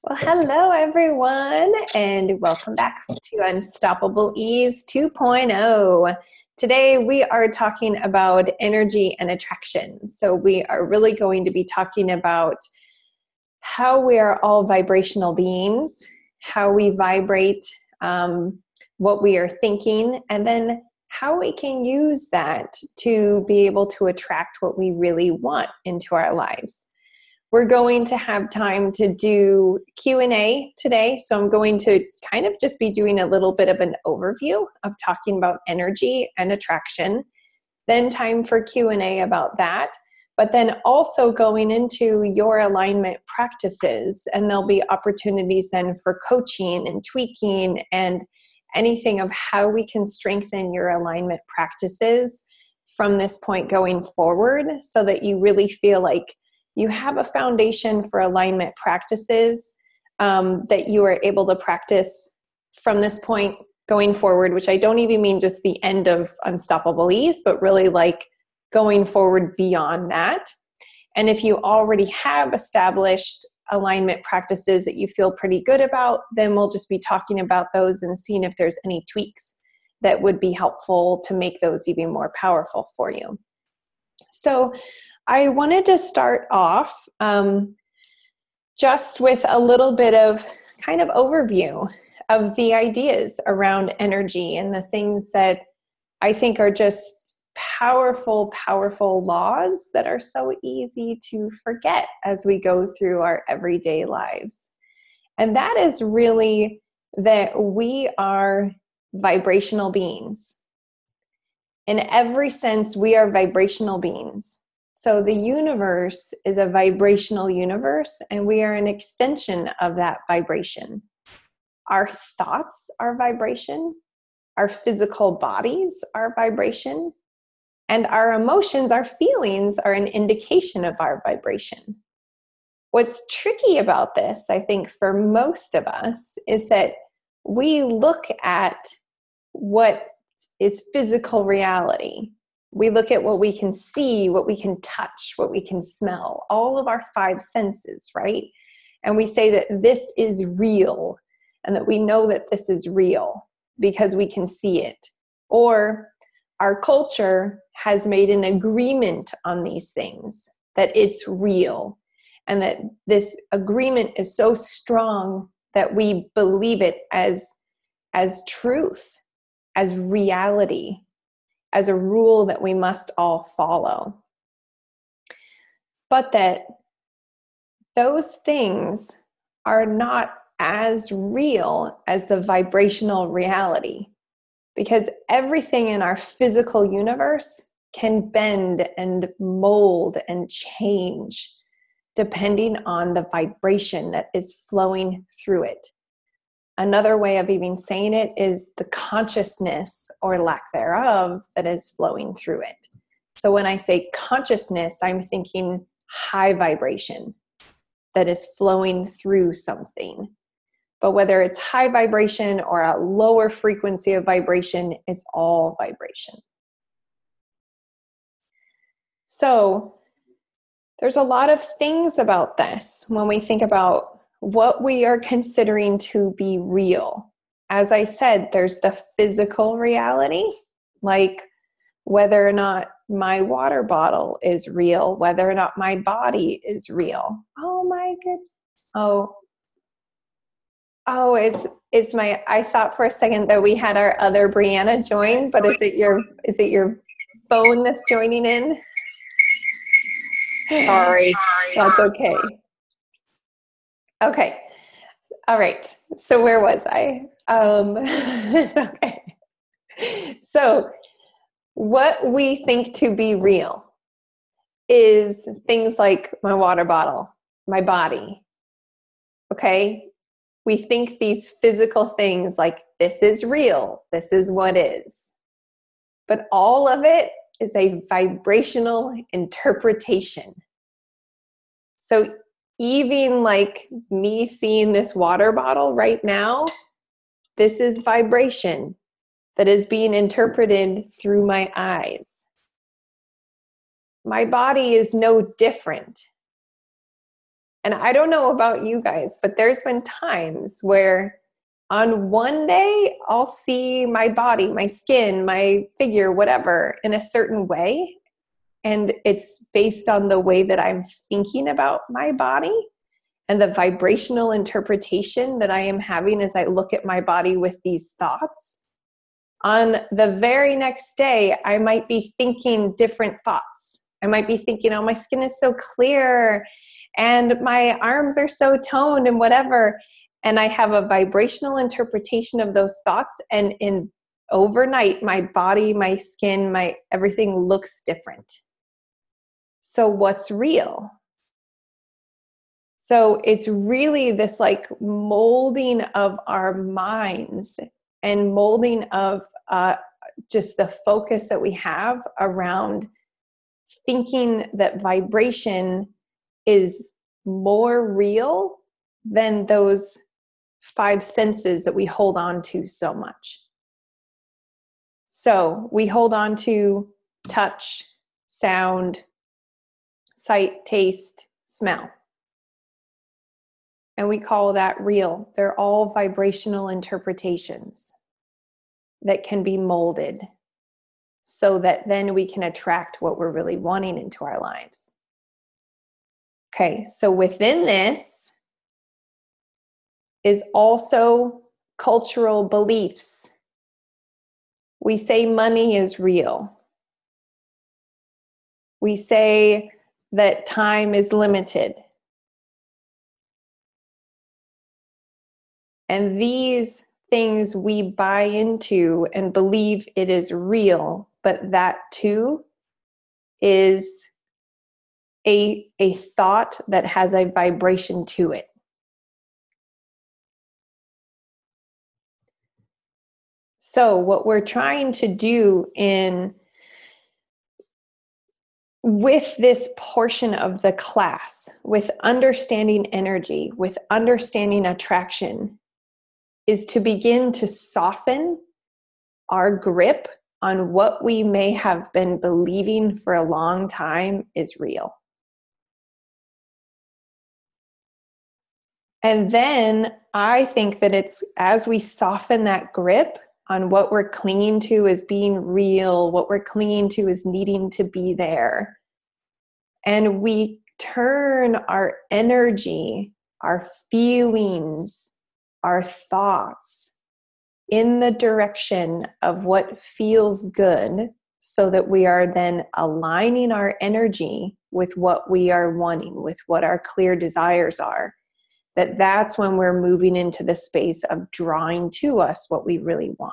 Well, hello everyone, and welcome back to Unstoppable Ease 2.0. Today we are talking about energy and attraction. So we are really going to be talking about how we are all vibrational beings, how we vibrate, what we are thinking, and then how we can use that to be able to attract what we really want into our lives. We're going to have time to do Q&A today, so I'm going to kind of just be doing a little bit of an overview of talking about energy and attraction, then time for Q&A about that, but then also going into your alignment practices, and there'll be opportunities then for coaching and tweaking and anything of how we can strengthen your alignment practices from this point going forward so that you really feel like you have a foundation for alignment practices that you are able to practice from this point going forward, which I don't even mean just the end of Unstoppable Ease, but really like going forward beyond that. And if you already have established alignment practices that you feel pretty good about, then we'll just be talking about those and seeing if there's any tweaks that would be helpful to make those even more powerful for you. So I wanted to start off just with a little bit of kind of overview of the ideas around energy and the things that I think are just powerful, powerful laws that are so easy to forget as we go through our everyday lives. And that is really that we are vibrational beings. In every sense, we are vibrational beings. So the universe is a vibrational universe, and we are an extension of that vibration. Our thoughts are vibration, our physical bodies are vibration, and our emotions, our feelings are an indication of our vibration. What's tricky about this, I think, for most of us, is that we look at what is physical reality. We look at what we can see, what we can touch, what we can smell, all of our five senses, right? And we say that this is real and that we know that this is real because we can see it. Or our culture has made an agreement on these things, that it's real, and that this agreement is so strong that we believe it as truth, as reality, as a rule that we must all follow. But that those things are not as real as the vibrational reality, because everything in our physical universe can bend and mold and change depending on the vibration that is flowing through it. Another way of even saying it is the consciousness or lack thereof that is flowing through it. So when I say consciousness, I'm thinking high vibration that is flowing through something. But whether it's high vibration or a lower frequency of vibration, it's all vibration. So there's a lot of things about this when we think about what we are considering to be real. As I said, there's the physical reality, like whether or not my water bottle is real, whether or not my body is real. Oh my goodness. Oh, it's my, I thought for a second that we had our other Brianna join, but is it your phone that's joining in? Sorry. That's okay. Okay. All right. So where was I? Okay. So what we think to be real is things like my water bottle, my body. Okay. We think these physical things like this is real. This is what is. But all of it is a vibrational interpretation. So even like me seeing this water bottle right now, this is vibration that is being interpreted through my eyes. My body is no different. And I don't know about you guys, but there's been times where on one day I'll see my body, my skin, my figure, whatever, in a certain way. And it's based on the way that I'm thinking about my body and the vibrational interpretation that I am having as I look at my body with these thoughts. On the very next day, I might be thinking different thoughts. I might be thinking, oh, my skin is so clear and my arms are so toned and whatever. And I have a vibrational interpretation of those thoughts. And in overnight, my body, my skin, my everything looks different. So what's real? So it's really this like molding of our minds and molding of just the focus that we have around thinking that vibration is more real than those five senses that we hold on to so much. So we hold on to touch, sound, sight, taste, smell. And we call that real. They're all vibrational interpretations that can be molded so that then we can attract what we're really wanting into our lives. Okay, so within this is also cultural beliefs. We say money is real. We say that time is limited. And these things we buy into and believe it is real, but that too is a thought that has a vibration to it. So what we're trying to do with this portion of the class, with understanding energy, with understanding attraction, is to begin to soften our grip on what we may have been believing for a long time is real. And then I think that it's as we soften that grip on what we're clinging to as being real, what we're clinging to as needing to be there, and we turn our energy, our feelings, our thoughts in the direction of what feels good, so that we are then aligning our energy with what we are wanting, with what our clear desires are, that's when we're moving into the space of drawing to us what we really want.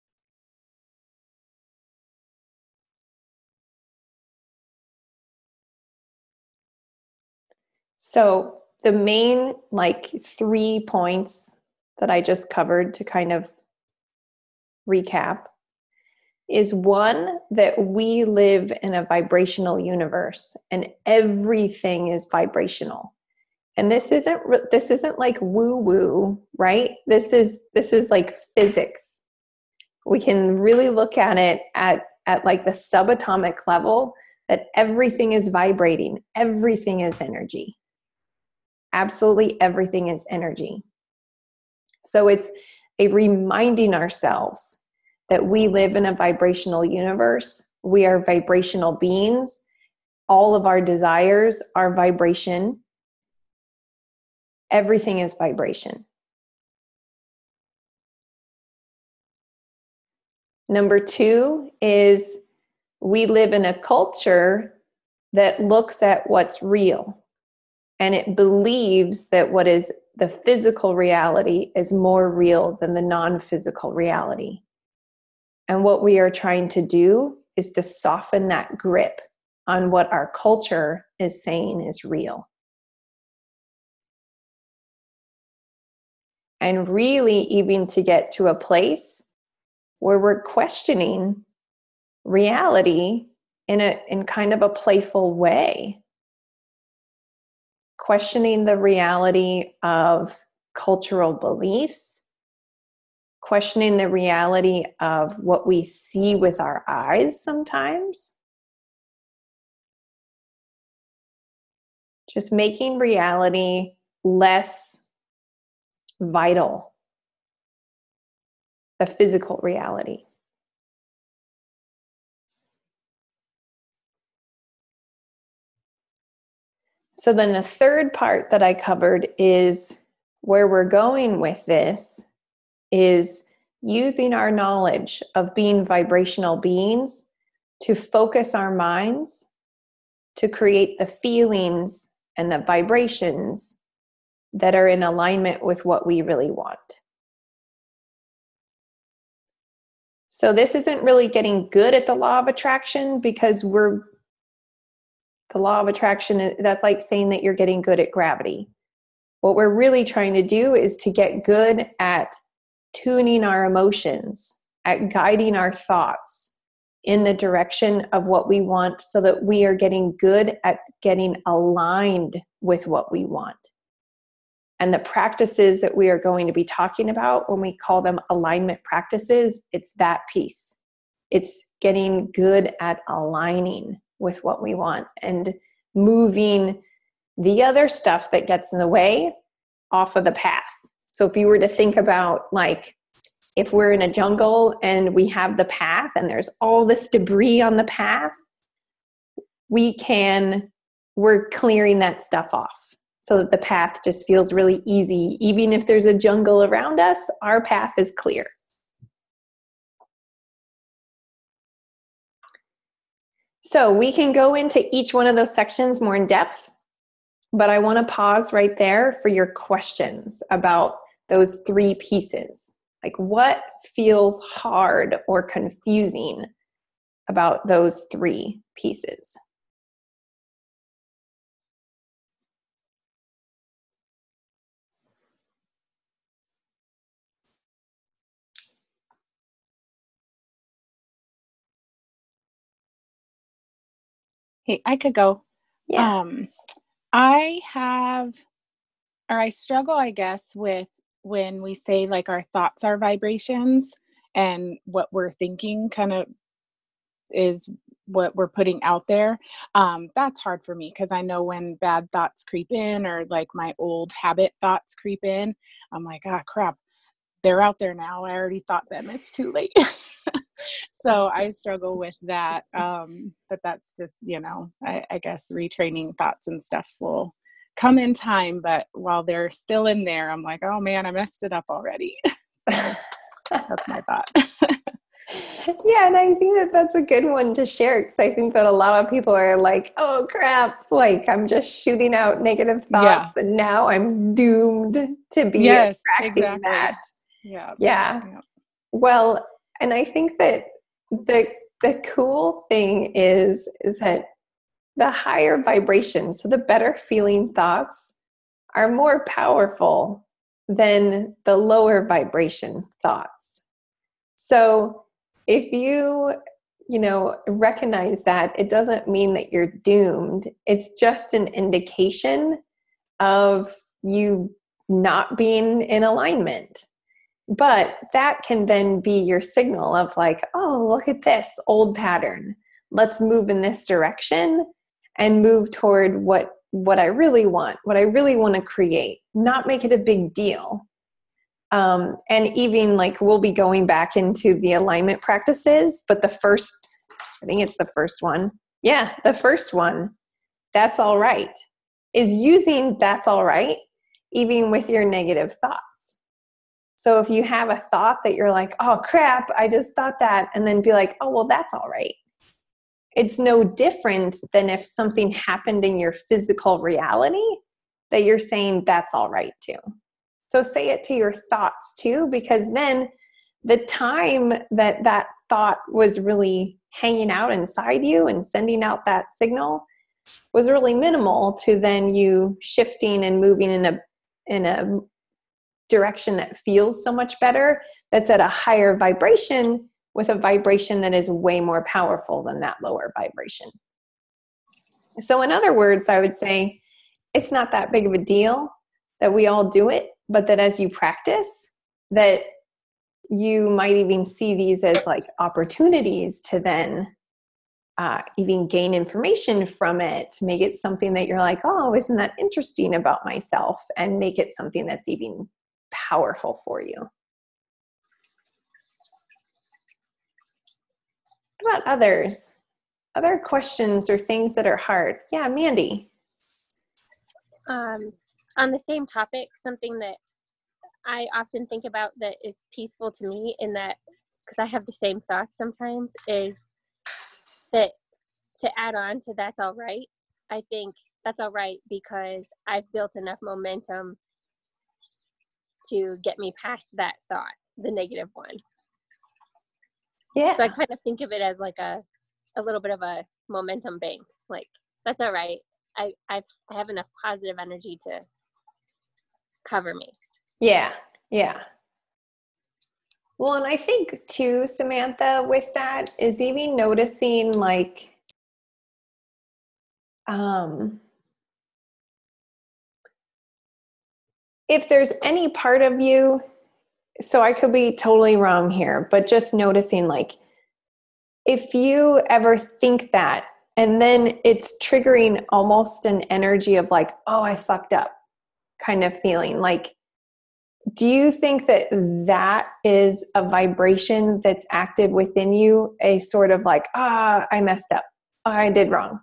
So the main 3 points that I just covered to kind of recap is one, that we live in a vibrational universe and everything is vibrational. And this isn't like woo woo, right? This is like physics. We can really look at it at like the subatomic level, that everything is vibrating. Everything is energy. Absolutely everything is energy. So it's a reminding ourselves that we live in a vibrational universe. We are vibrational beings. All of our desires are vibration. Everything is vibration. Number 2 is we live in a culture that looks at what's real, and it believes that what is the physical reality is more real than the non-physical reality. And what we are trying to do is to soften that grip on what our culture is saying is real. And really even to get to a place where we're questioning reality in kind of a playful way. Questioning the reality of cultural beliefs, questioning the reality of what we see with our eyes sometimes. just making reality less vital, the physical reality. So then the third part that I covered is where we're going with this is using our knowledge of being vibrational beings to focus our minds to create the feelings and the vibrations that are in alignment with what we really want. So this isn't really getting good at the law of attraction, because the law of attraction, that's like saying that you're getting good at gravity. What we're really trying to do is to get good at tuning our emotions, at guiding our thoughts in the direction of what we want, so that we are getting good at getting aligned with what we want. And the practices that we are going to be talking about, when we call them alignment practices, it's that piece. It's getting good at aligning with what we want and moving the other stuff that gets in the way off of the path. So if you were to think about, like, if we're in a jungle and we have the path and there's all this debris on the path, we're clearing that stuff off so that the path just feels really easy. Even if there's a jungle around us, our path is clear. So we can go into each one of those sections more in depth, but I want to pause right there for your questions about those three pieces. Like, what feels hard or confusing about those three pieces? Hey, I could go. Yeah. I struggle, I guess, with when we say like our thoughts are vibrations and what we're thinking kind of is what we're putting out there. That's hard for me because I know when bad thoughts creep in, or like my old habit thoughts creep in, I'm like, ah, crap, they're out there now. I already thought them. It's too late. So I struggle with that. But that's just, I guess retraining thoughts and stuff will come in time. But while they're still in there, I'm like, oh man, I messed it up already. So that's my thought. Yeah, and I think that that's a good one to share, because I think that a lot of people are like, oh crap, like I'm just shooting out negative thoughts and now I'm doomed to be attracting that. Yeah. Yeah. Well, and I think that the cool thing is that the higher vibration, so the better feeling thoughts, are more powerful than the lower vibration thoughts. So if you recognize that, it doesn't mean that you're doomed. It's just an indication of you not being in alignment. But that can then be your signal of like, oh, look at this old pattern. Let's move in this direction and move toward what I really want, what I really want to create, not make it a big deal. And even like we'll be going back into the alignment practices, but I think it's the first one. Yeah, the first one, that's all right, is using that's all right, even with your negative thoughts. So if you have a thought that you're like, oh crap, I just thought that, and then be like, oh, well, that's all right. It's no different than if something happened in your physical reality that you're saying that's all right too. So say it to your thoughts too, because then the time that thought was really hanging out inside you and sending out that signal was really minimal to then you shifting and moving in a direction that feels so much better, that's at a higher vibration, with a vibration that is way more powerful than that lower vibration. So in other words, I would say it's not that big of a deal that we all do it, but that as you practice, that you might even see these as like opportunities to then even gain information from it, make it something that you're like, oh, isn't that interesting about myself? And make it something that's even powerful for you. What about others? Other questions or things that are hard? Yeah, Mandy. On the same topic, something that I often think about that is peaceful to me, in that, because I have the same thoughts sometimes, is that, to add on to that's all right, I think that's all right because I've built enough momentum to get me past that thought, the negative one. Yeah. So I kind of think of it as like a little bit of a momentum bank. Like, that's all right. I have enough positive energy to cover me. Yeah. Yeah. Well, and I think too, Samantha, with that is even noticing like, if there's any part of you, so I could be totally wrong here, but just noticing like, if you ever think that, and then it's triggering almost an energy of like, oh, I fucked up kind of feeling. Like, do you think that that is a vibration that's active within you? A sort of like, I messed up. I did wrong.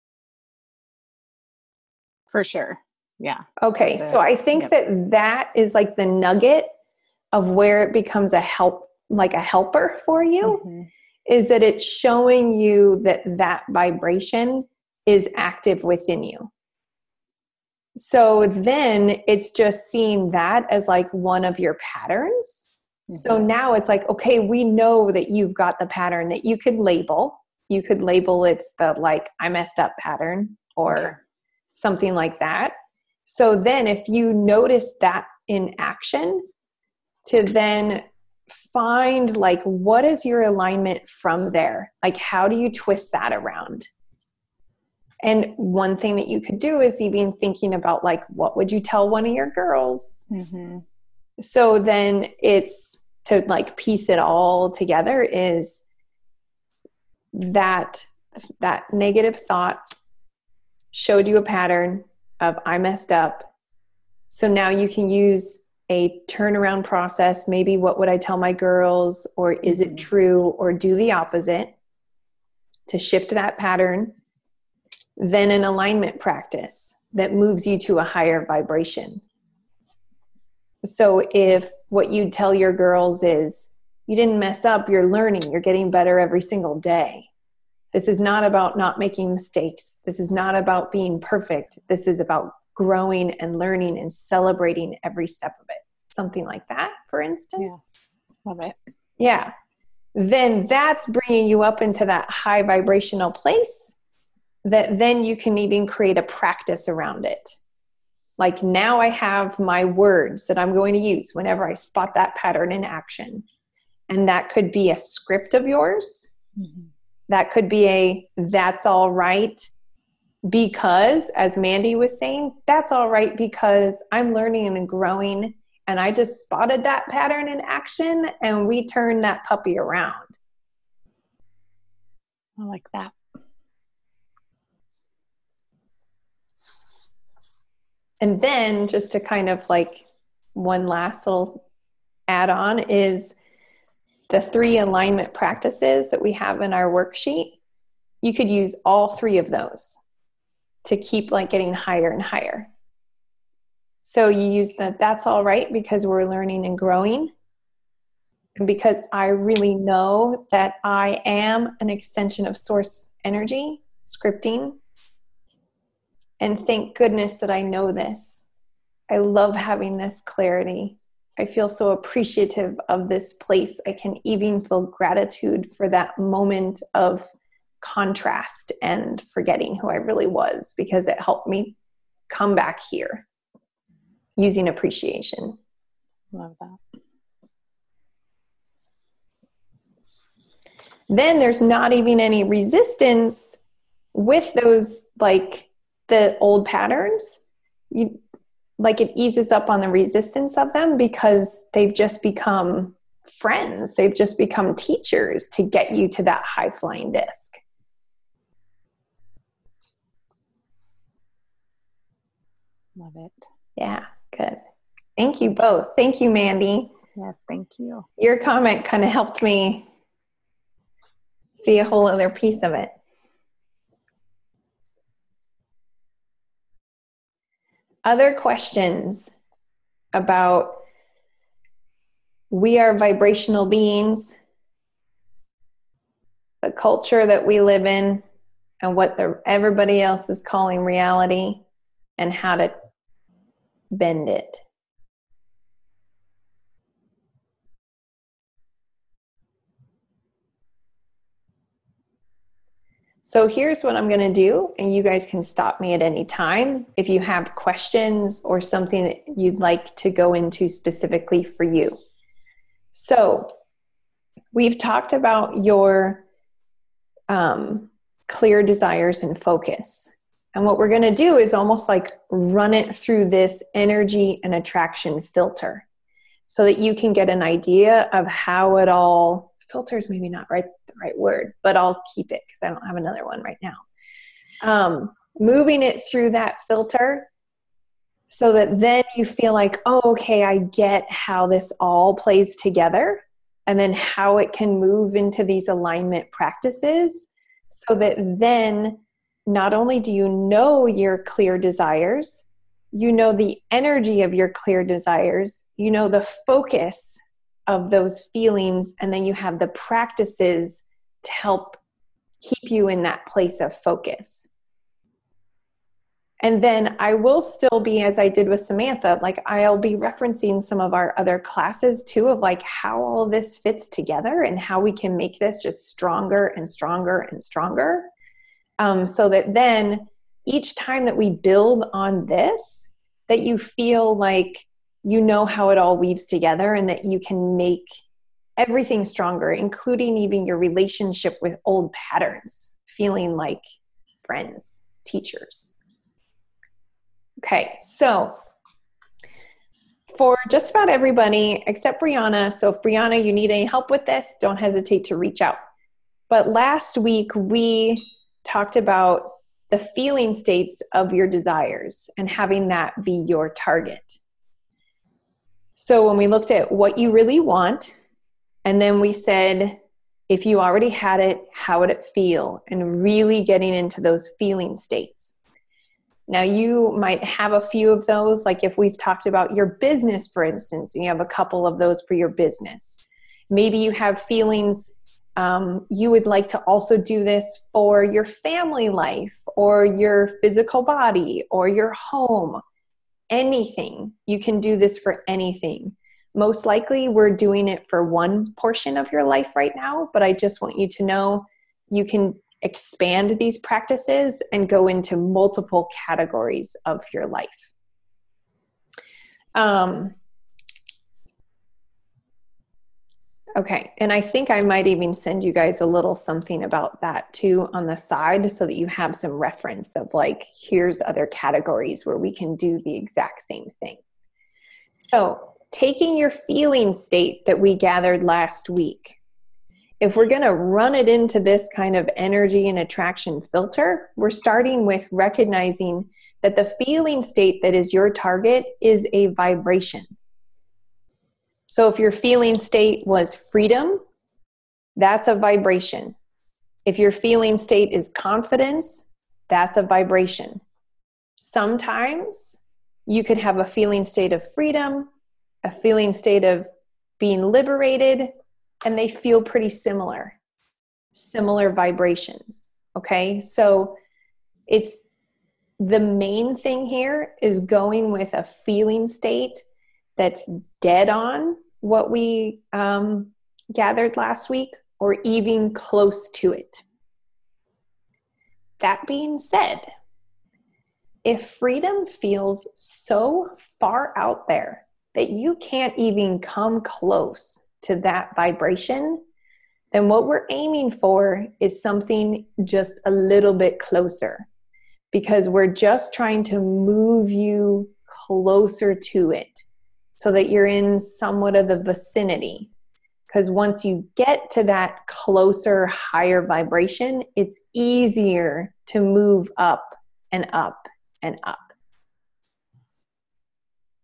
For sure. Yeah. Okay. So I think that is like the nugget of where it becomes a helper for you. Mm-hmm. Is that it's showing you that vibration is active within you. So then it's just seeing that as like one of your patterns. Mm-hmm. So now it's like, okay, we know that you've got the pattern that you could label. You could label it's the like, I messed up pattern or something like that. So then if you notice that in action, to then find like, what is your alignment from there? Like, how do you twist that around? And one thing that you could do is even thinking about like, what would you tell one of your girls? Mm-hmm. So then it's to like piece it all together is that negative thought showed you a pattern of I messed up. So now you can use a turnaround process. Maybe what would I tell my girls, or is it true, or do the opposite to shift that pattern. Then an alignment practice that moves you to a higher vibration. So if what you tell your girls is, you didn't mess up, you're learning, you're getting better every single day. This is not about not making mistakes. This is not about being perfect. This is about growing and learning and celebrating every step of it. Something like that, for instance. Yeah. Love it. Yeah. Then that's bringing you up into that high vibrational place that then you can even create a practice around it. Like, now I have my words that I'm going to use whenever I spot that pattern in action. And that could be a script of yours. Mm-hmm. That could be that's all right because, as Mandy was saying, that's all right because I'm learning and growing and I just spotted that pattern in action and we turned that puppy around. I like that. And then just to kind of like one last little add on is the 3 alignment practices that we have in our worksheet. You could use all 3 of those to keep like getting higher and higher. So you use that's all right because we're learning and growing. And because I really know that I am an extension of source energy, scripting. And thank goodness that I know this. I love having this clarity. I feel so appreciative of this place. I can even feel gratitude for that moment of contrast and forgetting who I really was, because it helped me come back here using appreciation. Love that. Then there's not even any resistance with those, like the old patterns. It eases up on the resistance of them because they've just become friends. They've just become teachers to get you to that high flying disc. Love it. Yeah, good. Thank you both. Thank you, Mandy. Yes, thank you. Your comment kind of helped me see a whole other piece of it. Other questions about we are vibrational beings, the culture that we live in, and what everybody else is calling reality, and how to bend it. So here's what I'm going to do, and you guys can stop me at any time if you have questions or something that you'd like to go into specifically for you. So we've talked about your clear desires and focus. And what we're going to do is almost like run it through this energy and attraction filter so that you can get an idea of how it all, filters maybe not the right word, but I'll keep it because I don't have another one right now. Moving it through that filter so that then you feel like, oh, okay, I get how this all plays together, and then how it can move into these alignment practices so that then not only do you know your clear desires, you know the energy of your clear desires, you know the focus of those feelings, and then you have the practices to help keep you in that place of focus. And then I will still be, as I did with Samantha, like I'll be referencing some of our other classes too, of like how all this fits together and how we can make this just stronger and stronger and stronger. So that then each time that we build on this, that you feel like you know how it all weaves together and that you can make everything stronger, including even your relationship with old patterns, feeling like friends, teachers. Okay, so for just about everybody except Brianna, so if Brianna, you need any help with this, don't hesitate to reach out. But last week we talked about the feeling states of your desires and having that be your target. So when we looked at what you really want, and then we said, if you already had it, how would it feel? And really getting into those feeling states. Now you might have a few of those, like if we've talked about your business, for instance, and you have a couple of those for your business. Maybe you have feelings, you would like to also do this for your family life or your physical body or your home. Anything. You can do this for anything. Most likely we're doing it for one portion of your life right now, but I just want you to know you can expand these practices and go into multiple categories of your life. Okay, and I think I might even send you guys a little something about that too on the side so that you have some reference of like, here's other categories where we can do the exact same thing. So taking your feeling state that we gathered last week, if we're going to run it into this kind of energy and attraction filter, we're starting with recognizing that the feeling state that is your target is a vibration. So if your feeling state was freedom, that's a vibration. If your feeling state is confidence, that's a vibration. Sometimes you could have a feeling state of freedom, a feeling state of being liberated, and they feel pretty similar vibrations. Okay, so it's the main thing here is going with a feeling state that's dead on what we gathered last week or even close to it. That being said, if freedom feels so far out there that you can't even come close to that vibration, then what we're aiming for is something just a little bit closer, because we're just trying to move you closer to it so that you're in somewhat of the vicinity. Because once you get to that closer, higher vibration, it's easier to move up and up and up.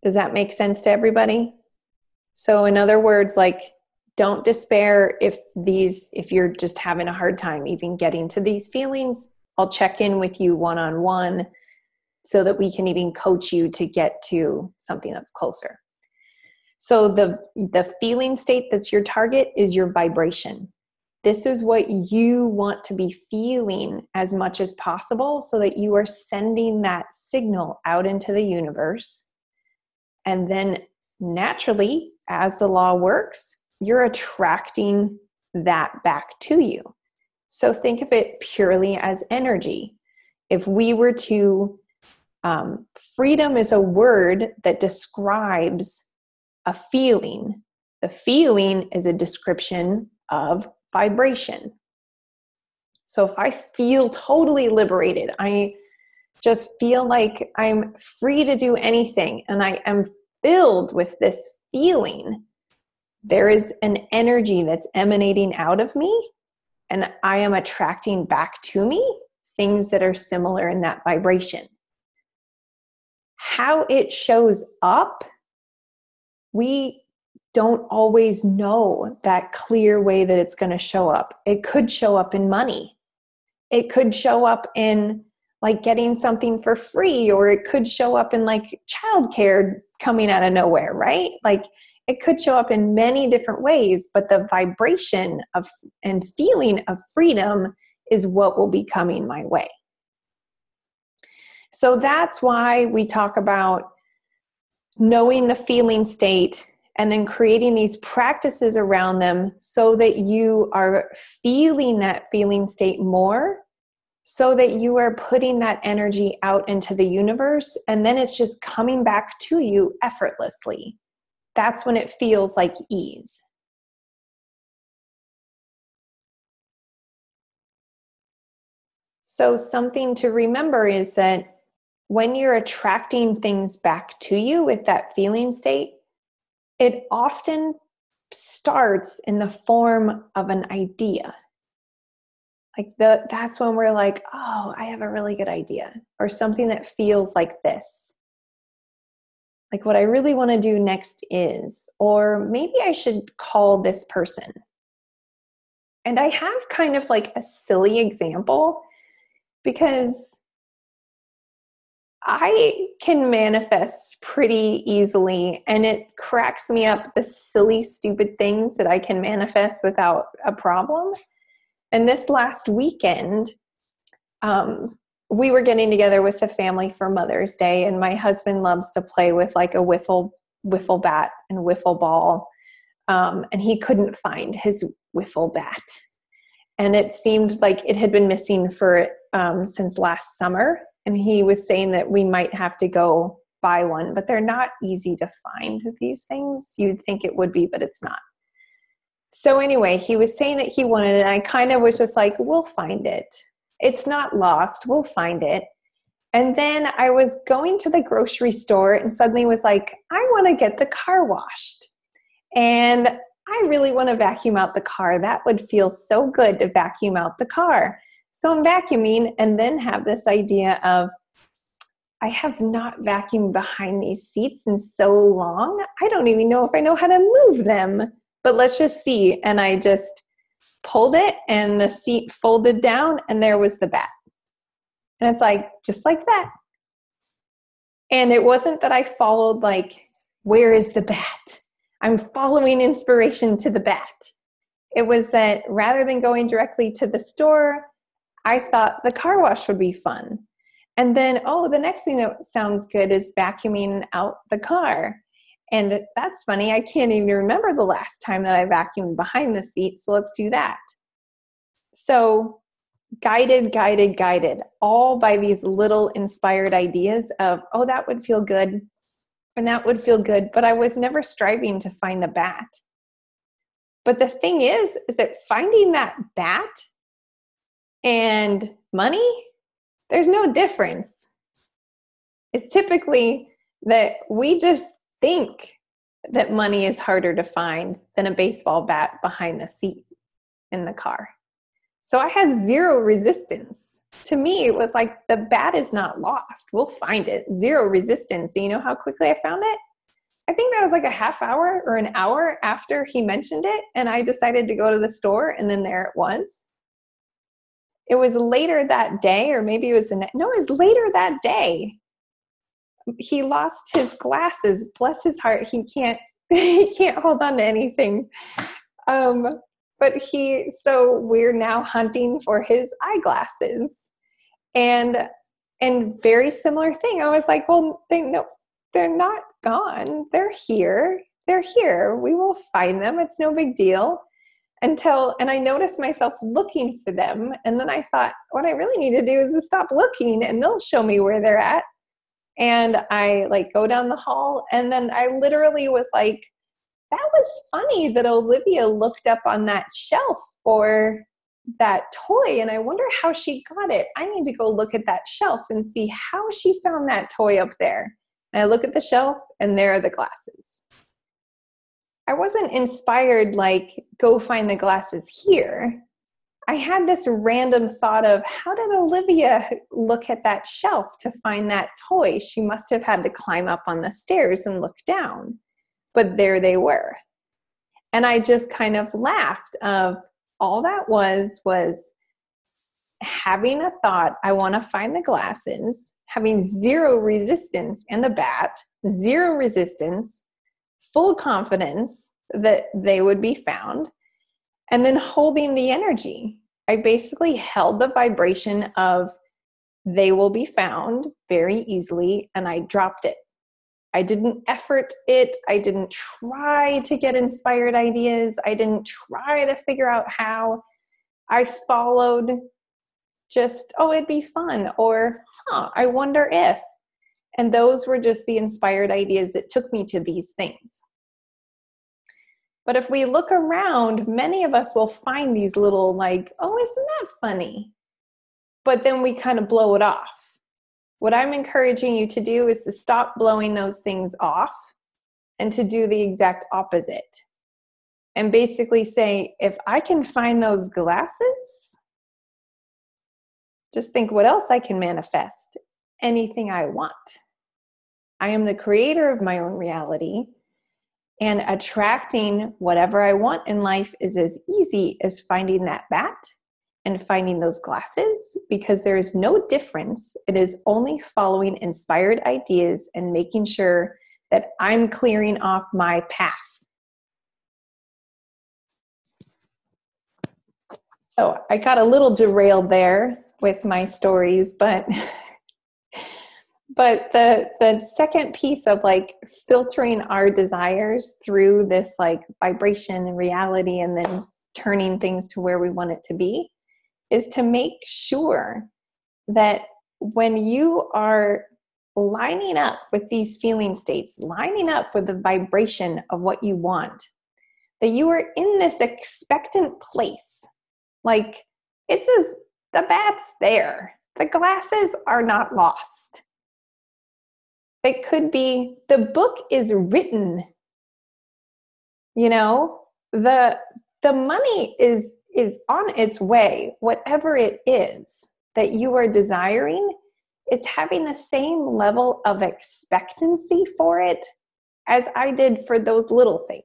Does that make sense to everybody? So in other words, like, don't despair if you're just having a hard time even getting to these feelings. I'll check in with you one-on-one so that we can even coach you to get to something that's closer. So the feeling state that's your target is your vibration. This is what you want to be feeling as much as possible so that you are sending that signal out into the universe. And then naturally, as the law works, you're attracting that back to you. So think of it purely as energy. If we were to, freedom is a word that describes a feeling. The feeling is a description of vibration. So if I feel totally liberated, I just feel like I'm free to do anything, and I am filled with this feeling, there is an energy that's emanating out of me, and I am attracting back to me things that are similar in that vibration. How it shows up, we don't always know that clear way that it's going to show up. It could show up in money. It could show up in like getting something for free, or it could show up in like childcare coming out of nowhere, right? Like it could show up in many different ways, but the vibration of and feeling of freedom is what will be coming my way. So that's why we talk about knowing the feeling state and then creating these practices around them so that you are feeling that feeling state more, so that you are putting that energy out into the universe, and then it's just coming back to you effortlessly. That's when it feels like ease. So something to remember is that when you're attracting things back to you with that feeling state, it often starts in the form of an idea. Like that's when we're like, oh, I have a really good idea, or something that feels like this. Like what I really want to do next is, or maybe I should call this person. And I have kind of like a silly example because I can manifest pretty easily, and it cracks me up the silly, stupid things that I can manifest without a problem. And this last weekend, we were getting together with the family for Mother's Day, and my husband loves to play with like a wiffle bat and wiffle ball, and he couldn't find his wiffle bat. And it seemed like it had been missing since last summer. And he was saying that we might have to go buy one, but they're not easy to find, these things. You'd think it would be, but it's not. So anyway, he was saying that he wanted it, and I kind of was just like, we'll find it. It's not lost. We'll find it. And then I was going to the grocery store and suddenly was like, I want to get the car washed. And I really want to vacuum out the car. That would feel so good to vacuum out the car. So I'm vacuuming and then have this idea of, I have not vacuumed behind these seats in so long. I don't even know if I know how to move them, but let's just see. And I just pulled it and the seat folded down and there was the bat. And it's like, just like that. And it wasn't that I followed like, where is the bat? I'm following inspiration to the bat. It was that rather than going directly to the store, I thought the car wash would be fun. And then, the next thing that sounds good is vacuuming out the car. And that's funny. I can't even remember the last time that I vacuumed behind the seat. So let's do that. So guided, all by these little inspired ideas of, that would feel good. And that would feel good. But I was never striving to find the bat. But the thing is that finding that bat and money, there's no difference. It's typically that we just think that money is harder to find than a baseball bat behind the seat in the car. So I had zero resistance. To me, it was like, the bat is not lost. We'll find it. Zero resistance. Do you know how quickly I found it? I think that was like a half hour or an hour after he mentioned it. And I decided to go to the store, and then there it was. It was later that day, or maybe it was it was later that day. He lost his glasses. Bless his heart. He can't hold on to anything. So we're now hunting for his eyeglasses, and very similar thing. I was like, well, they're not gone. They're here. They're here. We will find them. It's no big deal. And I noticed myself looking for them. And then I thought, what I really need to do is to stop looking, and they'll show me where they're at. And I like go down the hall, and then I literally was like, that was funny that Olivia looked up on that shelf for that toy, and I wonder how she got it. I need to go look at that shelf and see how she found that toy up there. And I look at the shelf, and there are the glasses. I wasn't inspired like, go find the glasses here. I had this random thought of, how did Olivia look at that shelf to find that toy? She must have had to climb up on the stairs and look down. But there they were. And I just kind of laughed of, all that was having a thought, I want to find the glasses, having zero resistance, and the bat, zero resistance, full confidence that they would be found, and then holding the energy. I basically held the vibration of they will be found very easily, and I dropped it. I didn't effort it. I didn't try to get inspired ideas. I didn't try to figure out how. I followed just, it'd be fun, or, I wonder if. And those were just the inspired ideas that took me to these things. But if we look around, many of us will find these little like, oh, isn't that funny? But then we kind of blow it off. What I'm encouraging you to do is to stop blowing those things off and to do the exact opposite. And basically say, if I can find those glasses, just think what else I can manifest. Anything I want. I am the creator of my own reality, and attracting whatever I want in life is as easy as finding that bat and finding those glasses, because there is no difference. It is only following inspired ideas and making sure that I'm clearing off my path. So I got a little derailed there with my stories, but the second piece of like filtering our desires through this like vibration and reality, and then turning things to where we want it to be, is to make sure that when you are lining up with these feeling states, lining up with the vibration of what you want, that you are in this expectant place. Like, it's as the bat's there. The glasses are not lost. It could be the book is written. You know, the money is on its way. Whatever it is that you are desiring, it's having the same level of expectancy for it as I did for those little things.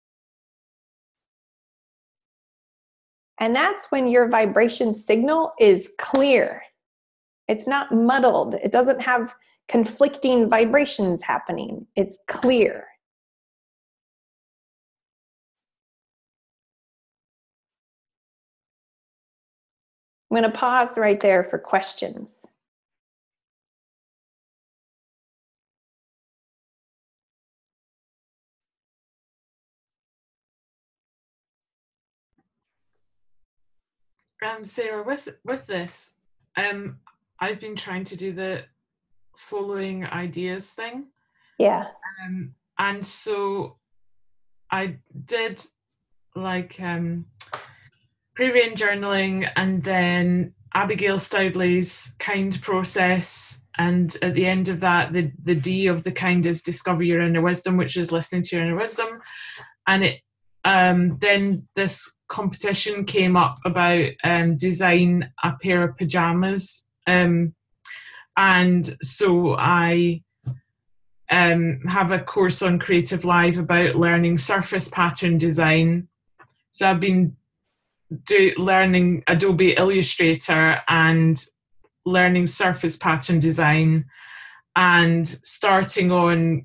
And that's when your vibration signal is clear. It's not muddled. It doesn't have conflicting vibrations happening. It's clear. I'm going to pause right there for questions. Sarah, with this, I've been trying to do the following ideas thing. Yeah. And so I did like pre-rain journaling, and then Abigail Stoudley's kind process, and at the end of that, the D of the kind is discover your inner wisdom, which is listening to your inner wisdom. And it then this competition came up about design a pair of pajamas, and so I have a course on Creative Live about learning surface pattern design. So I've been learning Adobe Illustrator and learning surface pattern design, and starting on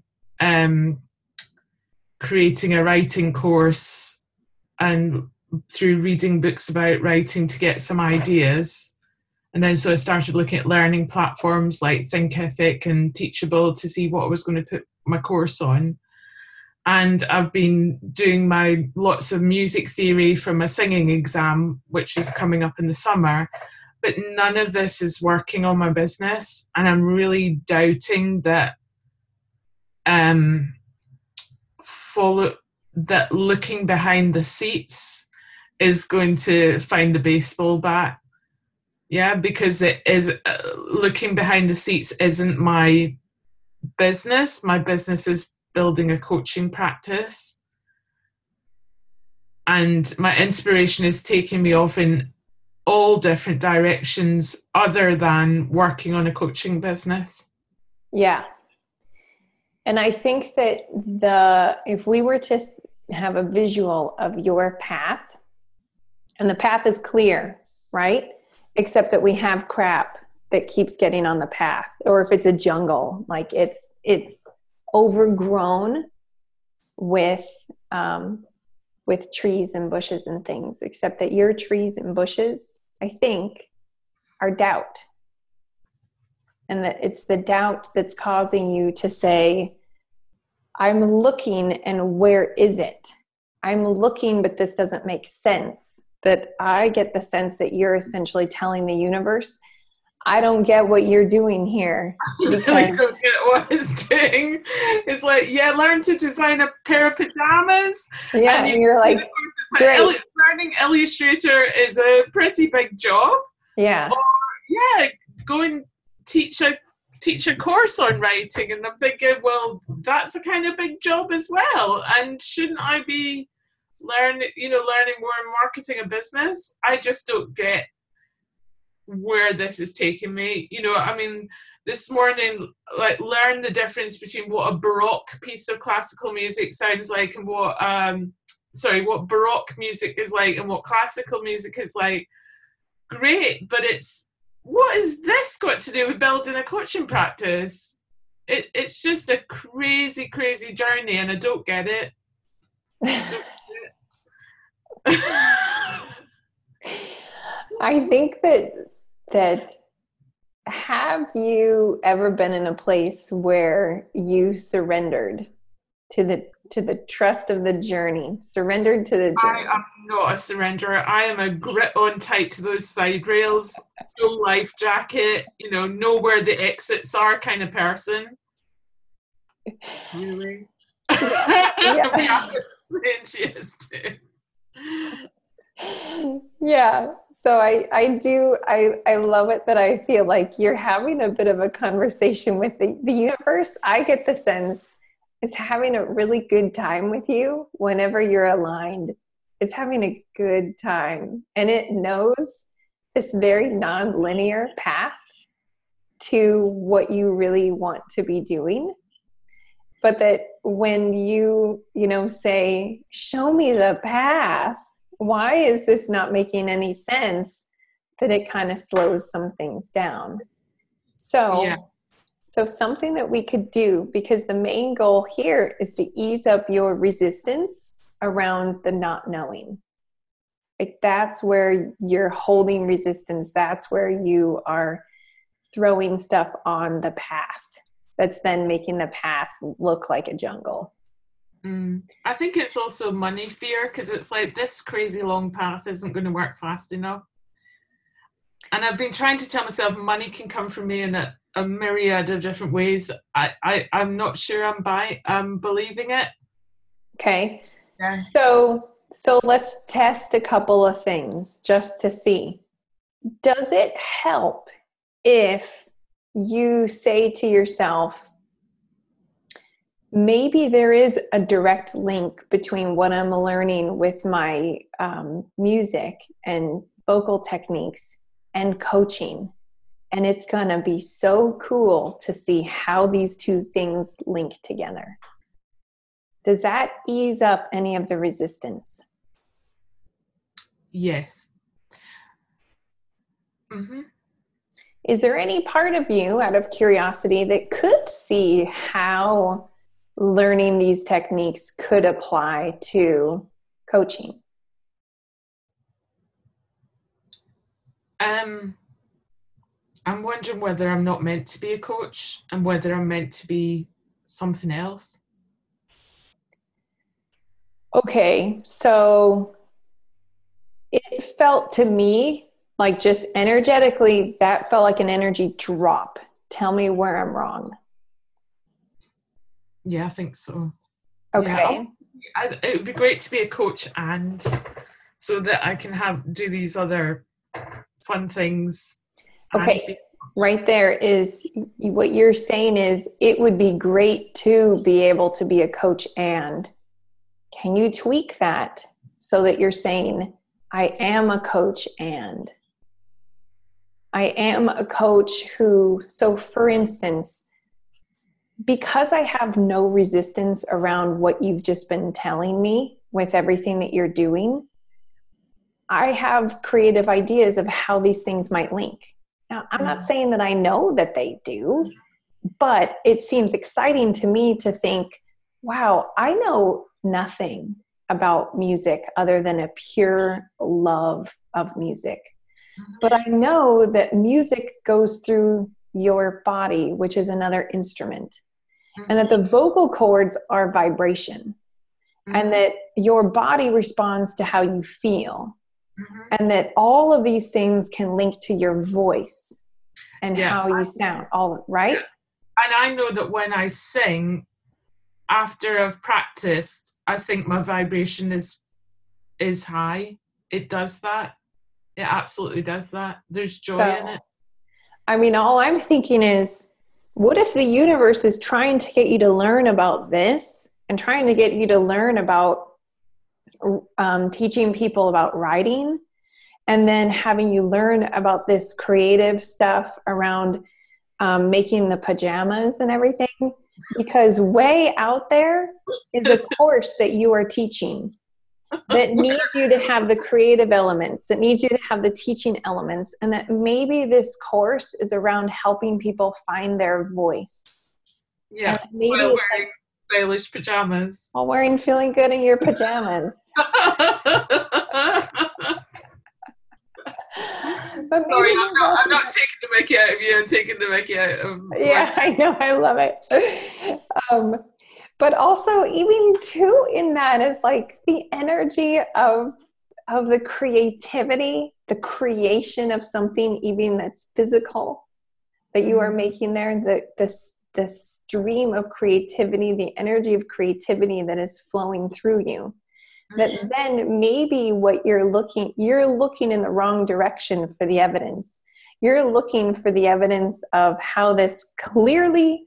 creating a writing course, and through reading books about writing to get some ideas. And then so I started looking at learning platforms like Thinkific and Teachable to see what I was going to put my course on. And I've been doing my lots of music theory for my singing exam, which is coming up in the summer. But none of this is working on my business. And I'm really doubting that looking behind the seats is going to find the baseball bat. Yeah, because it is looking behind the seats isn't my business. My business is building a coaching practice. And my inspiration is taking me off in all different directions other than working on a coaching business. Yeah. And I think that if we were to have a visual of your path, and the path is clear, right? Except that we have crap that keeps getting on the path, or if it's a jungle, like it's overgrown with trees and bushes and things, except that your trees and bushes, I think, are doubt. And that it's the doubt that's causing you to say, I'm looking and where is it? I'm looking, but this doesn't make sense. That I get the sense that you're essentially telling the universe, I don't get what you're doing here. I really don't get what it's doing. It's like, yeah, learn to design a pair of pajamas. Yeah, and you're like, great. Learning Illustrator is a pretty big job. Yeah. Or, yeah, go and teach a course on writing. And I'm thinking, well, that's a kind of big job as well. And shouldn't I be learning more in marketing and business? I just don't get where this is taking me. I mean, this morning, like, learn the difference between what a Baroque piece of classical music sounds like and what Baroque music is like and what classical music is like. Great, but what has this got to do with building a coaching practice? It's just a crazy, crazy journey, and I don't get it. I just don't get it. I think that have you ever been in a place where you surrendered to the trust of the journey, surrendered to the journey? I am not a surrenderer. I am a grip on tight to those side rails, full life jacket, know where the exits are kind of person. Really? Yeah. She is too. Yeah. So I love it that I feel like you're having a bit of a conversation with the universe. I get the sense it's having a really good time with you whenever you're aligned. It's having a good time. And it knows this very non-linear path to what you really want to be doing. But that when you say, show me the path, why is this not making any sense? That it kind of slows some things down. So something that we could do, because the main goal here is to ease up your resistance around the not knowing. Like, that's where you're holding resistance. That's where you are throwing stuff on the path. That's then making the path look like a jungle. I think it's also money fear, because it's like, this crazy long path isn't going to work fast enough. And I've been trying to tell myself money can come from me in a myriad of different ways. I'm not sure I'm believing it. Okay. Yeah. So let's test a couple of things just to see. Does it help if you say to yourself, maybe there is a direct link between what I'm learning with my music and vocal techniques and coaching And it's going to be so cool to see how these two things link together. Does that ease up any of the resistance? Yes. Mm-hmm. Is there any part of you, out of curiosity, that could see how learning these techniques could apply to coaching? I'm wondering whether I'm not meant to be a coach and whether I'm meant to be something else. Okay, so it felt to me like, just energetically, that felt like an energy drop. Tell me where I'm wrong. Yeah, I think so. Okay. Yeah, it would be great to be a coach, and so that I can do these other fun things. Okay, right there is what you're saying is it would be great to be able to be a coach. And can you tweak that so that you're saying, I am a coach and I am a coach who, so for instance, because I have no resistance around what you've just been telling me with everything that you're doing, I have creative ideas of how these things might link. Now, I'm not saying that I know that they do, but it seems exciting to me to think, wow, I know nothing about music other than a pure love of music. But I know that music goes through your body, which is another instrument, and that the vocal cords are vibration, and that your body responds to how you feel. And that all of these things can link to your voice and how you sound, right? Yeah. And I know that when I sing, after I've practiced, I think my vibration is high. It does that. It absolutely does that. There's joy in it. I mean, all I'm thinking is, what if the universe is trying to get you to learn about this and trying to get you to learn about teaching people about writing, and then having you learn about this creative stuff around making the pajamas and everything, because way out there is a course that you are teaching that needs you to have the creative elements, that needs you to have the teaching elements, and that maybe this course is around helping people find their voice. Yeah, maybe while wearing stylish pajamas. While wearing feeling good in your pajamas. But sorry, I'm not taking the mickey out of you. I'm taking the mickey out of myself. I know. I love it. But also, even too, in that is like the energy of the creativity, the creation of something, even that's physical, that you are making there. The stream of creativity, the energy of creativity that is flowing through you. That then maybe what you're looking in the wrong direction for the evidence. You're looking for the evidence of how this clearly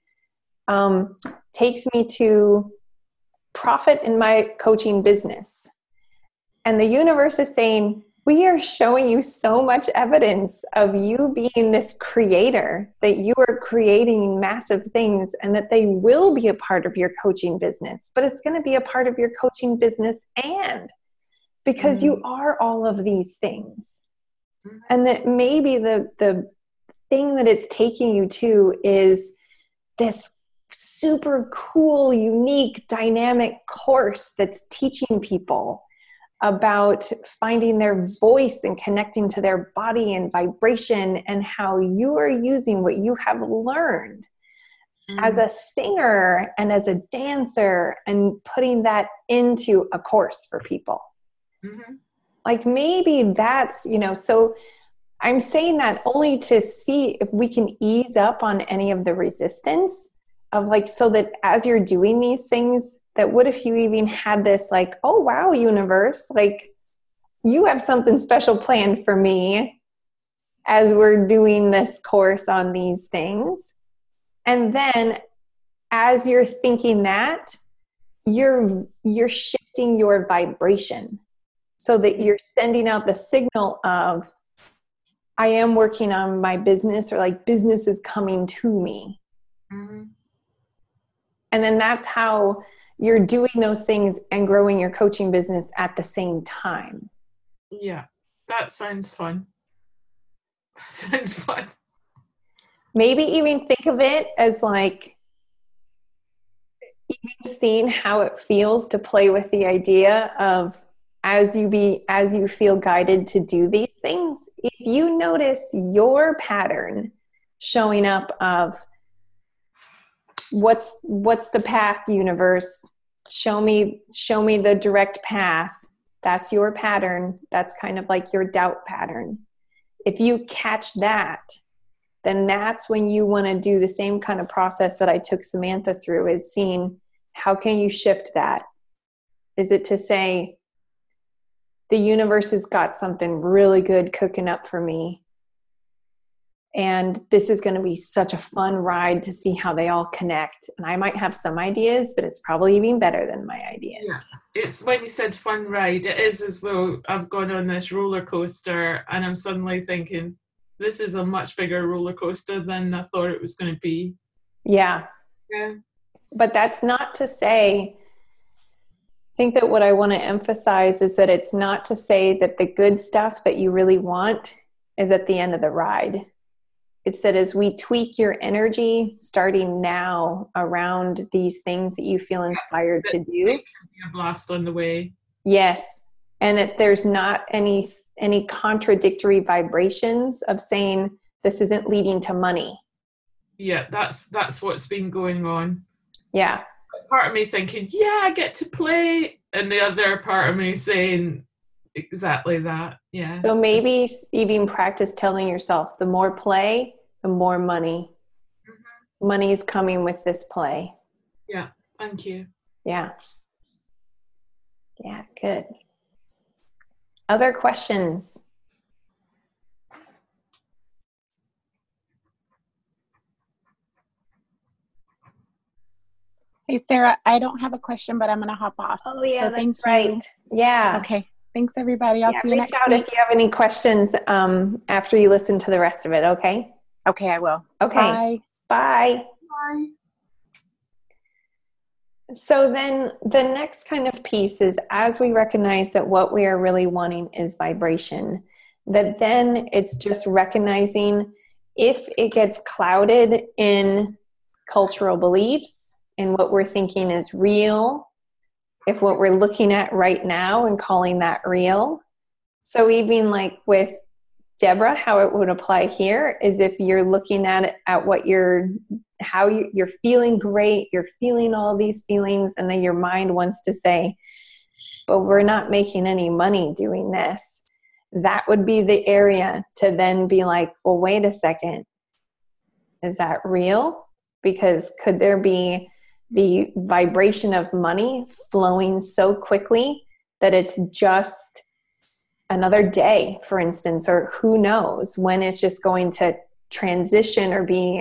takes me to profit in my coaching business. And the universe is saying, we are showing you so much evidence of you being this creator, that you are creating massive things and that they will be a part of your coaching business, but it's going to be a part of your coaching business and because you are all of these things. And that maybe the thing that it's taking you to is this super cool, unique, dynamic course that's teaching people about finding their voice and connecting to their body and vibration, and how you are using what you have learned as a singer and as a dancer and putting that into a course for people. Like maybe that's, so I'm saying that only to see if we can ease up on any of the resistance of like, so that as you're doing these things, that what if you even had this like, oh, wow, universe, like you have something special planned for me as we're doing this course on these things. And then as you're thinking that, you're shifting your vibration so that you're sending out the signal of, I am working on my business, or like business is coming to me. Mm-hmm. And then that's how you're doing those things and growing your coaching business at the same time. Yeah, that sounds fun. Sounds fun. Maybe even think of it as like even seeing how it feels to play with the idea of, as you feel guided to do these things, if you notice your pattern showing up of what's the path, universe, show me the direct path, that's your pattern, that's kind of like your doubt pattern. If you catch that, then that's when you want to do the same kind of process that I took Samantha through, is seeing how can you shift that. Is it to say, the universe has got something really good cooking up for me, and this is going to be such a fun ride to see how they all connect. And I might have some ideas, but it's probably even better than my ideas. Yeah, it's when you said fun ride, it is as though I've gone on this roller coaster and I'm suddenly thinking, this is a much bigger roller coaster than I thought it was going to be. Yeah. Yeah. But that's not to say, I think that what I want to emphasize is that it's not to say that the good stuff that you really want is at the end of the ride. It's that as we tweak your energy starting now around these things that you feel inspired to do, It can be a blast on the way. Yes. And that there's not any contradictory vibrations of saying this isn't leading to money. Yeah, that's what's been going on. Yeah. Part of me thinking, yeah, I get to play, and the other part of me saying exactly that. Yeah. So maybe even practice telling yourself, the more play, the more money. Mm-hmm. Money is coming with this play. Yeah. Thank you. Yeah. Yeah, good. Other questions? Hey, Sarah, I don't have a question, but I'm going to hop off. Oh, yeah, so that's right. Yeah. Okay. Thanks, everybody. I'll see you next week. Reach out if you have any questions after you listen to the rest of it, okay? Okay, I will. Okay. Bye. Bye. So then the next kind of piece is, as we recognize that what we are really wanting is vibration, that then it's just recognizing if it gets clouded in cultural beliefs and what we're thinking is real, if what we're looking at right now and calling that real. So even like with Deborah, how it would apply here is if you're looking at it, at what you're feeling great, you're feeling all these feelings, and then your mind wants to say, but we're not making any money doing this. That would be the area to then be like, well, wait a second. Is that real? Because could there be the vibration of money flowing so quickly that it's just another day, for instance, or who knows when it's just going to transition or be,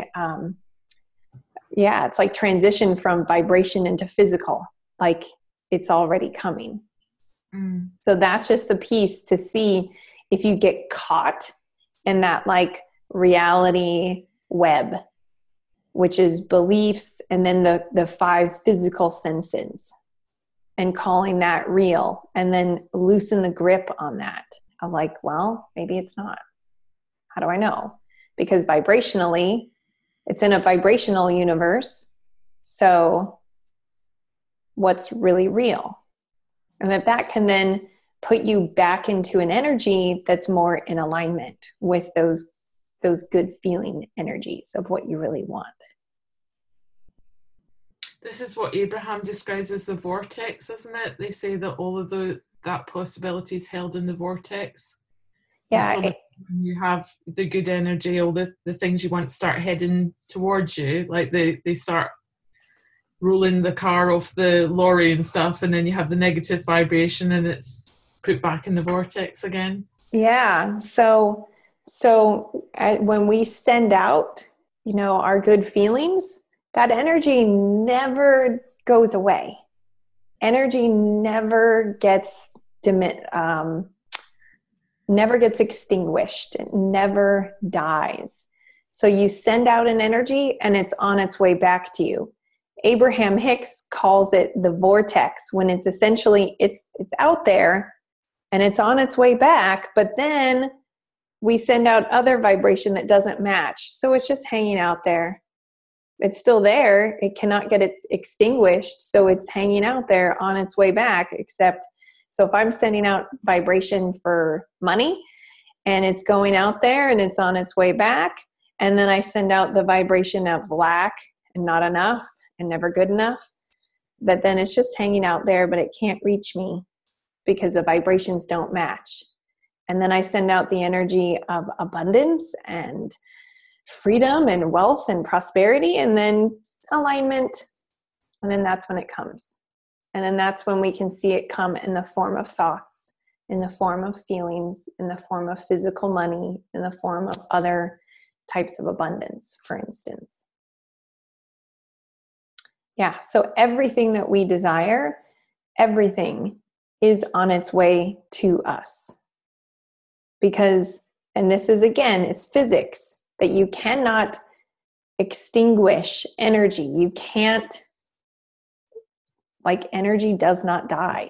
it's like transition from vibration into physical, like it's already coming. Mm. So that's just the piece to see if you get caught in that like reality web, which is beliefs and then the 5 physical senses, and calling that real, and then loosen the grip on that. I'm like, well, maybe it's not. How do I know? Because vibrationally, it's in a vibrational universe. So what's really real? And that can then put you back into an energy that's more in alignment with those good feeling energies of what you really want. This is what Abraham describes as the vortex, isn't it? They say that all of that possibility is held in the vortex. Yeah. So you have the good energy, all the things you want start heading towards you, like they start rolling the car off the lorry and stuff, and then you have the negative vibration and it's put back in the vortex again. Yeah. So when we send out, our good feelings, that energy never goes away. Energy never gets never gets extinguished. It never dies. So you send out an energy and it's on its way back to you. Abraham Hicks calls it the vortex, when it's essentially, it's out there and it's on its way back, but then we send out other vibration that doesn't match. So it's just hanging out there. It's still there. It cannot get it extinguished. So it's hanging out there on its way back, except, so if I'm sending out vibration for money and it's going out there and it's on its way back, and then I send out the vibration of lack and not enough and never good enough, that then it's just hanging out there, but it can't reach me because the vibrations don't match. And then I send out the energy of abundance and freedom and wealth and prosperity, and then alignment. And then that's when it comes. And then that's when we can see it come in the form of thoughts, in the form of feelings, in the form of physical money, in the form of other types of abundance, for instance. Yeah, so everything that we desire, everything is on its way to us. Because, and this is again, it's physics, that you cannot extinguish energy. You can't, like, energy does not die.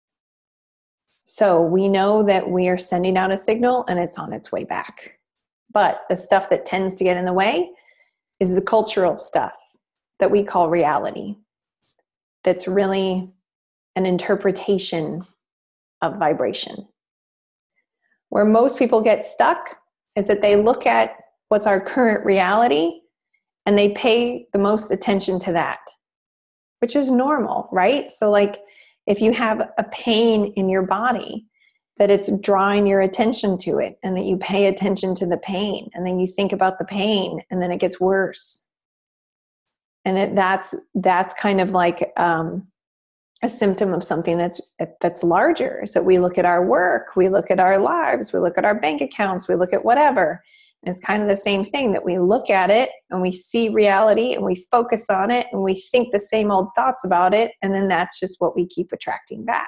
So we know that we are sending out a signal and it's on its way back. But the stuff that tends to get in the way is the cultural stuff that we call reality. That's really an interpretation of vibration. Where most people get stuck is that they look at what's our current reality and they pay the most attention to that, which is normal, right? So like if you have a pain in your body, that it's drawing your attention to it and that you pay attention to the pain and then you think about the pain and then it gets worse. And that's kind of like a symptom of something that's larger. So we look at our work, we look at our lives, we look at our bank accounts, we look at whatever. And it's kind of the same thing, that we look at it and we see reality and we focus on it and we think the same old thoughts about it. And then that's just what we keep attracting back.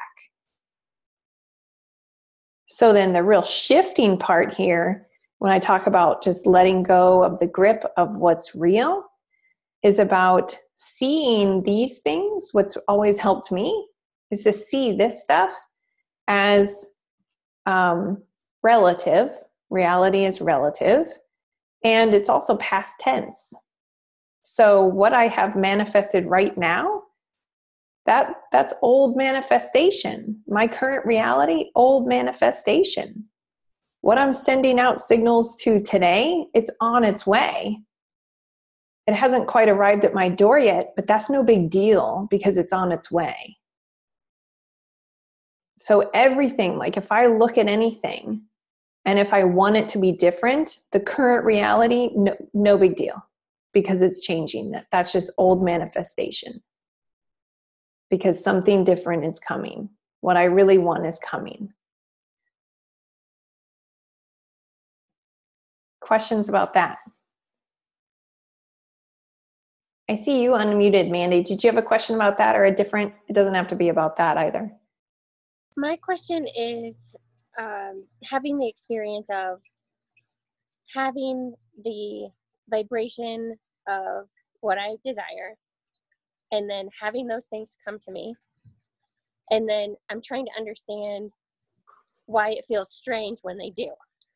So then the real shifting part here, when I talk about just letting go of the grip of what's real, is about seeing these things. What's always helped me is to see this stuff as relative. Reality is relative. And it's also past tense. So what I have manifested right now, that's old manifestation. My current reality, old manifestation. What I'm sending out signals to today, it's on its way. It hasn't quite arrived at my door yet, but that's no big deal because it's on its way. So everything, like if I look at anything and if I want it to be different, the current reality, no big deal because it's changing. That's just old manifestation. Because something different is coming. What I really want is coming. Questions about that? I see you unmuted, Mandy. Did you have a question about that or a different? It doesn't have to be about that either. My question is having the experience of having the vibration of what I desire and then having those things come to me. And then I'm trying to understand why it feels strange when they do.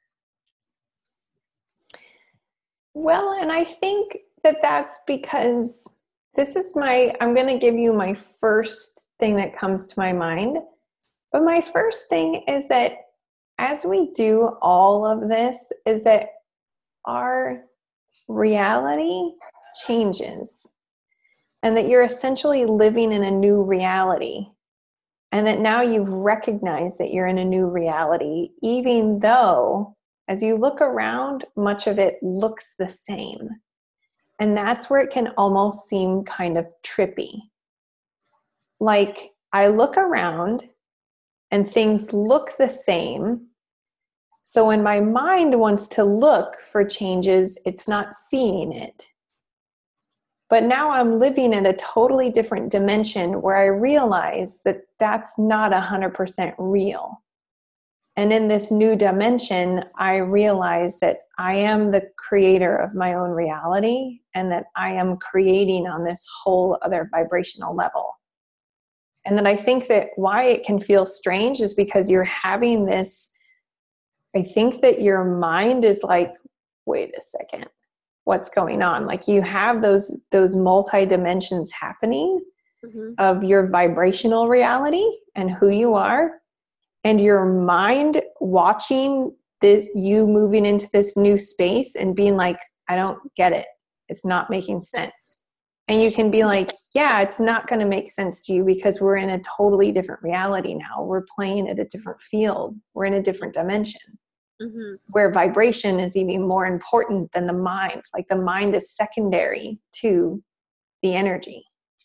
Well, and I think that's because I'm going to give you my first thing that comes to my mind. But my first thing is that as we do all of this, is that our reality changes. And that you're essentially living in a new reality. And that now you've recognized that you're in a new reality, even though as you look around, much of it looks the same. And that's where it can almost seem kind of trippy. Like I look around and things look the same. So when my mind wants to look for changes, it's not seeing it. But now I'm living in a totally different dimension where I realize that that's not 100% real. And in this new dimension, I realize that I am the creator of my own reality and that I am creating on this whole other vibrational level. And then I think that why it can feel strange is because you're having this, I think that your mind is like, wait a second, what's going on? Like you have those multi dimensions happening of your vibrational reality and who you are, and your mind watching this, you moving into this new space and being like, I don't get it. It's not making sense. And you can be like, yeah, it's not going to make sense to you because we're in a totally different reality now. We're playing at a different field. We're in a different dimension where vibration is even more important than the mind. Like the mind is secondary to the energy.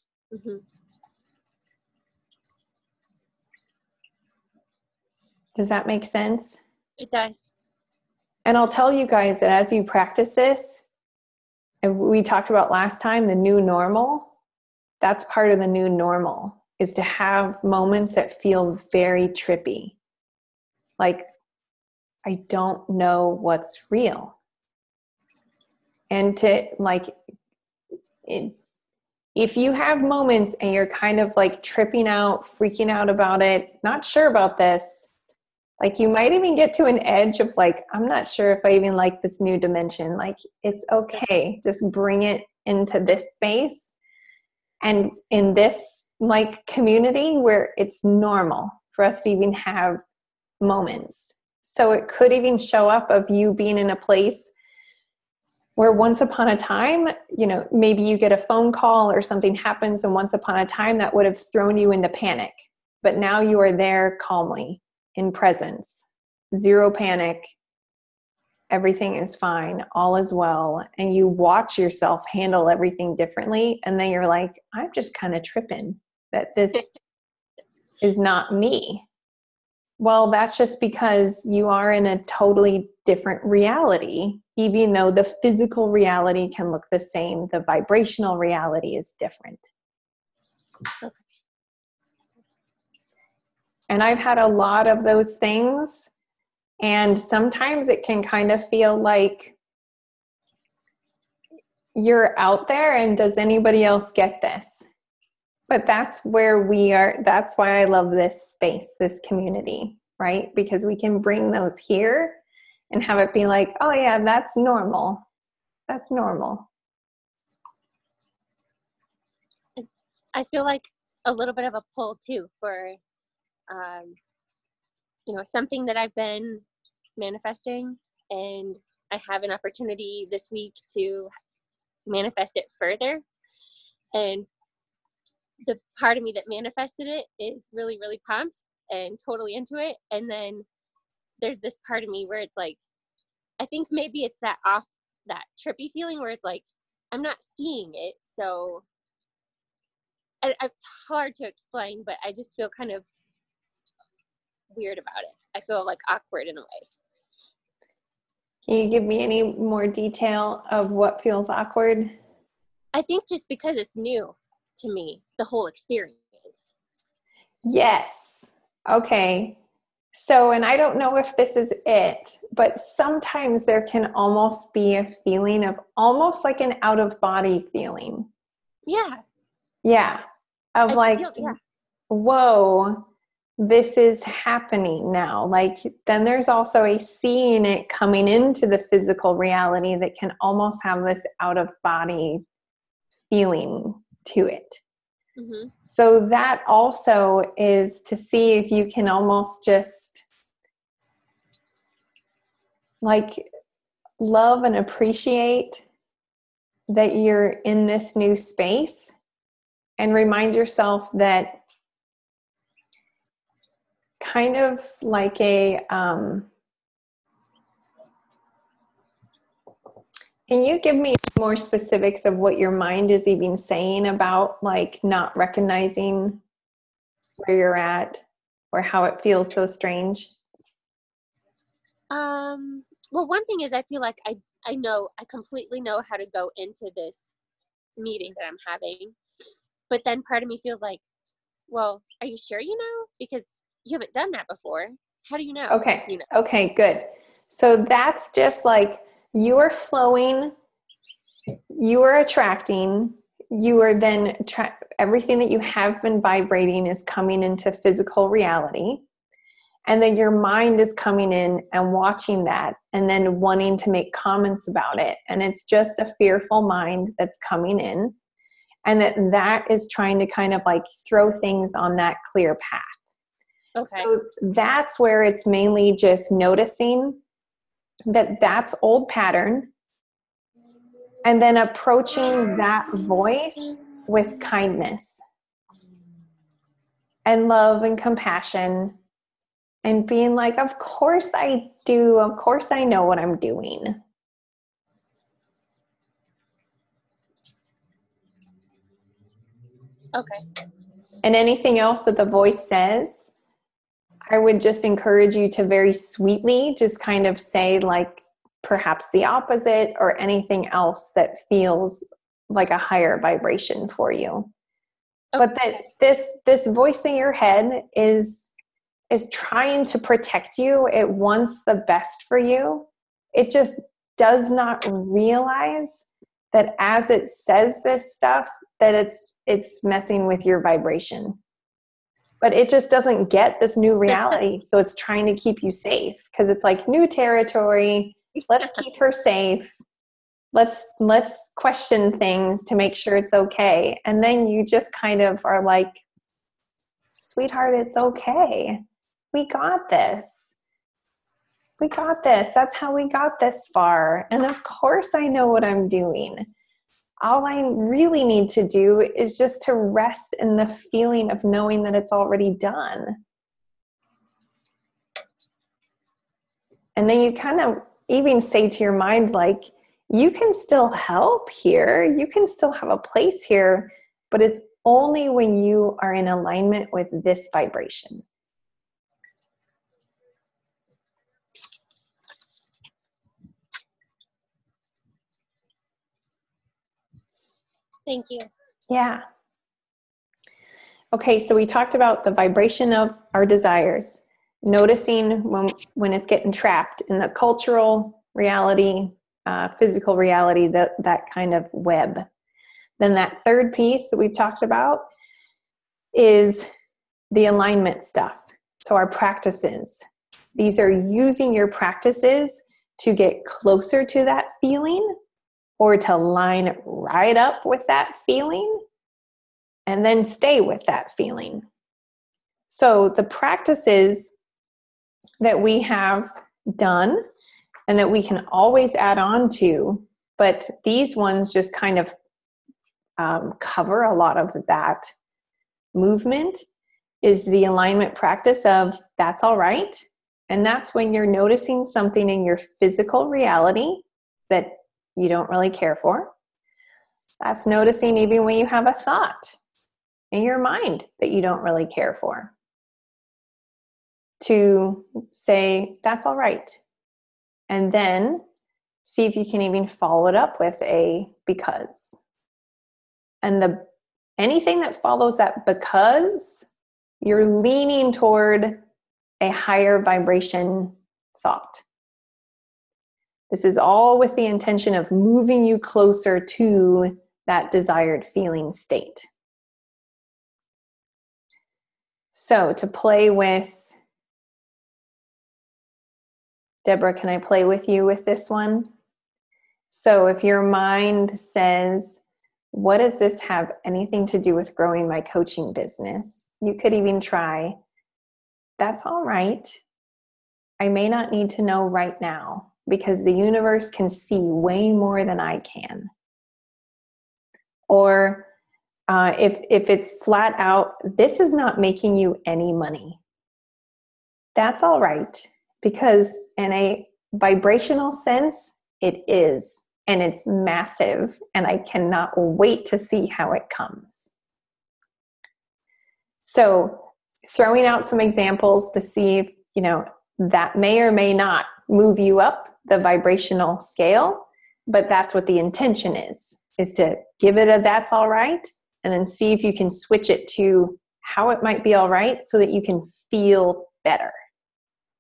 Does that make sense? It does. And I'll tell you guys that as you practice this, and we talked about last time, the new normal, that's part of the new normal, is to have moments that feel very trippy. Like, I don't know what's real. And to like, if you have moments and you're kind of like tripping out, freaking out about it, not sure about this, like you might even get to an edge of like, I'm not sure if I even like this new dimension. Like, it's okay. Just bring it into this space. And in this like community where it's normal for us to even have moments. So it could even show up of you being in a place where once upon a time, you know, maybe you get a phone call or something happens, and once upon a time that would have thrown you into panic. But now you are there calmly in presence, zero panic. Everything is fine. All is well. And you watch yourself handle everything differently. And then you're like, I'm just kind of tripping that this is not me. Well, that's just because you are in a totally different reality. Even though the physical reality can look the same, the vibrational reality is different. And I've had a lot of those things. And sometimes it can kind of feel like you're out there and does anybody else get this? But that's where we are. That's why I love this space, this community, right? Because we can bring those here and have it be like, oh yeah, that's normal. That's normal. I feel like a little bit of a pull too for, you know, something that I've been manifesting, and I have an opportunity this week to manifest it further. And the part of me that manifested it is really, really pumped and totally into it. And then there's this part of me where it's like, I think maybe it's that trippy feeling where it's like, I'm not seeing it. So it's hard to explain, but I just feel kind of weird about it. I feel like awkward in a way. Can you give me any more detail of what feels awkward? I think just because it's new to me, the whole experience. Yes. Okay. So, and I don't know if this is it, but sometimes there can almost be a feeling of almost like an out of body feeling. Yeah. Yeah. Of like, yeah. Whoa, this is happening now. Like, then there's also a seeing it coming into the physical reality that can almost have this out of body feeling to it. Mm-hmm. So that also is to see if you can almost just like love and appreciate that you're in this new space, and remind yourself that kind of like a, can you give me more specifics of what your mind is even saying about like not recognizing where you're at or how it feels so strange? Well, one thing is I feel like I completely know how to go into this meeting that I'm having, but then part of me feels like, well, are you sure you know? Because you haven't done that before. How do you know? Okay. You know? Okay, good. So that's just like you are flowing, you are attracting, you are then everything that you have been vibrating is coming into physical reality. And then your mind is coming in and watching that and then wanting to make comments about it. And it's just a fearful mind that's coming in. And that is trying to kind of like throw things on that clear path. Okay. So that's where it's mainly just noticing that that's old pattern. And then approaching that voice with kindness and love and compassion. And being like, of course I do. Of course I know what I'm doing. Okay. And anything else that the voice says, I would just encourage you to very sweetly just kind of say like perhaps the opposite or anything else that feels like a higher vibration for you. Okay. But that this voice in your head is trying to protect you. It wants the best for you. It just does not realize that as it says this stuff, that it's messing with your vibration. But it just doesn't get this new reality. So it's trying to keep you safe because it's like new territory. Let's keep her safe. Let's question things to make sure it's okay. And then you just kind of are like, sweetheart, it's okay. We got this. We got this. That's how we got this far. And of course I know what I'm doing. All I really need to do is just to rest in the feeling of knowing that it's already done. And then you kind of even say to your mind, like, you can still help here. You can still have a place here, but it's only when you are in alignment with this vibration. Thank you. Yeah. Okay, so we talked about the vibration of our desires, noticing when it's getting trapped in the cultural reality, physical reality, that kind of web. Then that third piece that we've talked about is the alignment stuff. So our practices. These are using your practices to get closer to that feeling or to line right up with that feeling and then stay with that feeling. So the practices that we have done and that we can always add on to, but these ones just kind of cover a lot of that movement, is the alignment practice of that's all right. And that's when you're noticing something in your physical reality that you don't really care for. That's noticing even when you have a thought in your mind that you don't really care for. To say, that's all right. And then see if you can even follow it up with a because. And anything that follows that because, you're leaning toward a higher vibration thought. This is all with the intention of moving you closer to that desired feeling state. So to play with, Deborah, can I play with you with this one? So if your mind says, what does this have anything to do with growing my coaching business? You could even try, that's all right. I may not need to know right now because the universe can see way more than I can. Or if it's flat out, this is not making you any money. That's all right, because in a vibrational sense, it is, and it's massive, and I cannot wait to see how it comes. So throwing out some examples to see if, that may or may not move you up the vibrational scale, but that's what the intention is to give it a that's all right, and then see if you can switch it to how it might be all right so that you can feel better.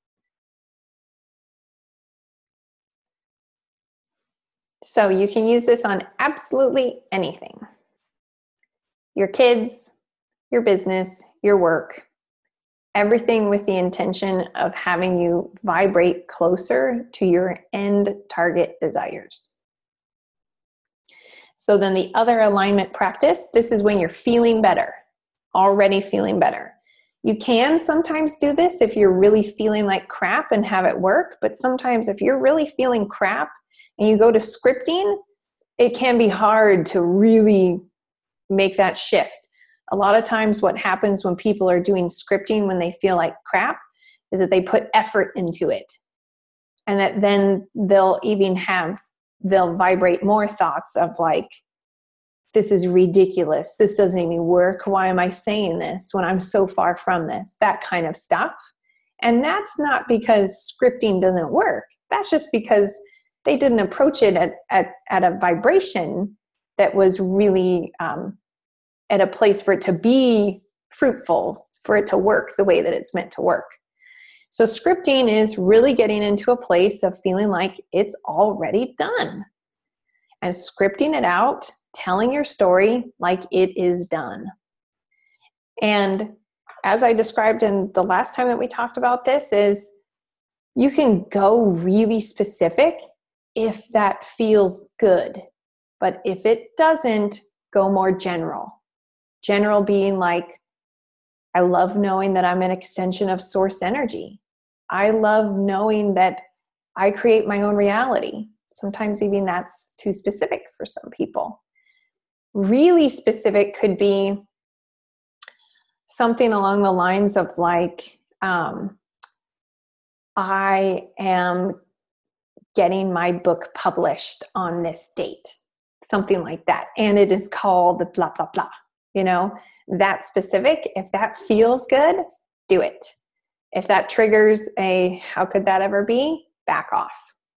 So you can use this on absolutely anything. Your kids, your business, your work, everything with the intention of having you vibrate closer to your end target desires. So then the other alignment practice, this is when you're feeling better, already feeling better. You can sometimes do this if you're really feeling like crap and have it work, but sometimes if you're really feeling crap and you go to scripting, it can be hard to really make that shift. A lot of times what happens when people are doing scripting when they feel like crap is that they put effort into it. And that then they'll vibrate more thoughts of like, this is ridiculous. This doesn't even work. Why am I saying this when I'm so far from this? That kind of stuff. And that's not because scripting doesn't work. That's just because they didn't approach it at a vibration that was really at a place for it to be fruitful, for it to work the way that it's meant to work. So scripting is really getting into a place of feeling like it's already done. And scripting it out, telling your story like it is done. And as I described in the last time that we talked about this, is you can go really specific if that feels good. But if it doesn't, go more general. General being like, I love knowing that I'm an extension of source energy. I love knowing that I create my own reality. Sometimes even that's too specific for some people. Really specific could be something along the lines of like, I am getting my book published on this date. Something like that. And it is called blah, blah, blah. You know, that specific. If that feels good, do it. If that triggers a, how could that ever be? Back off.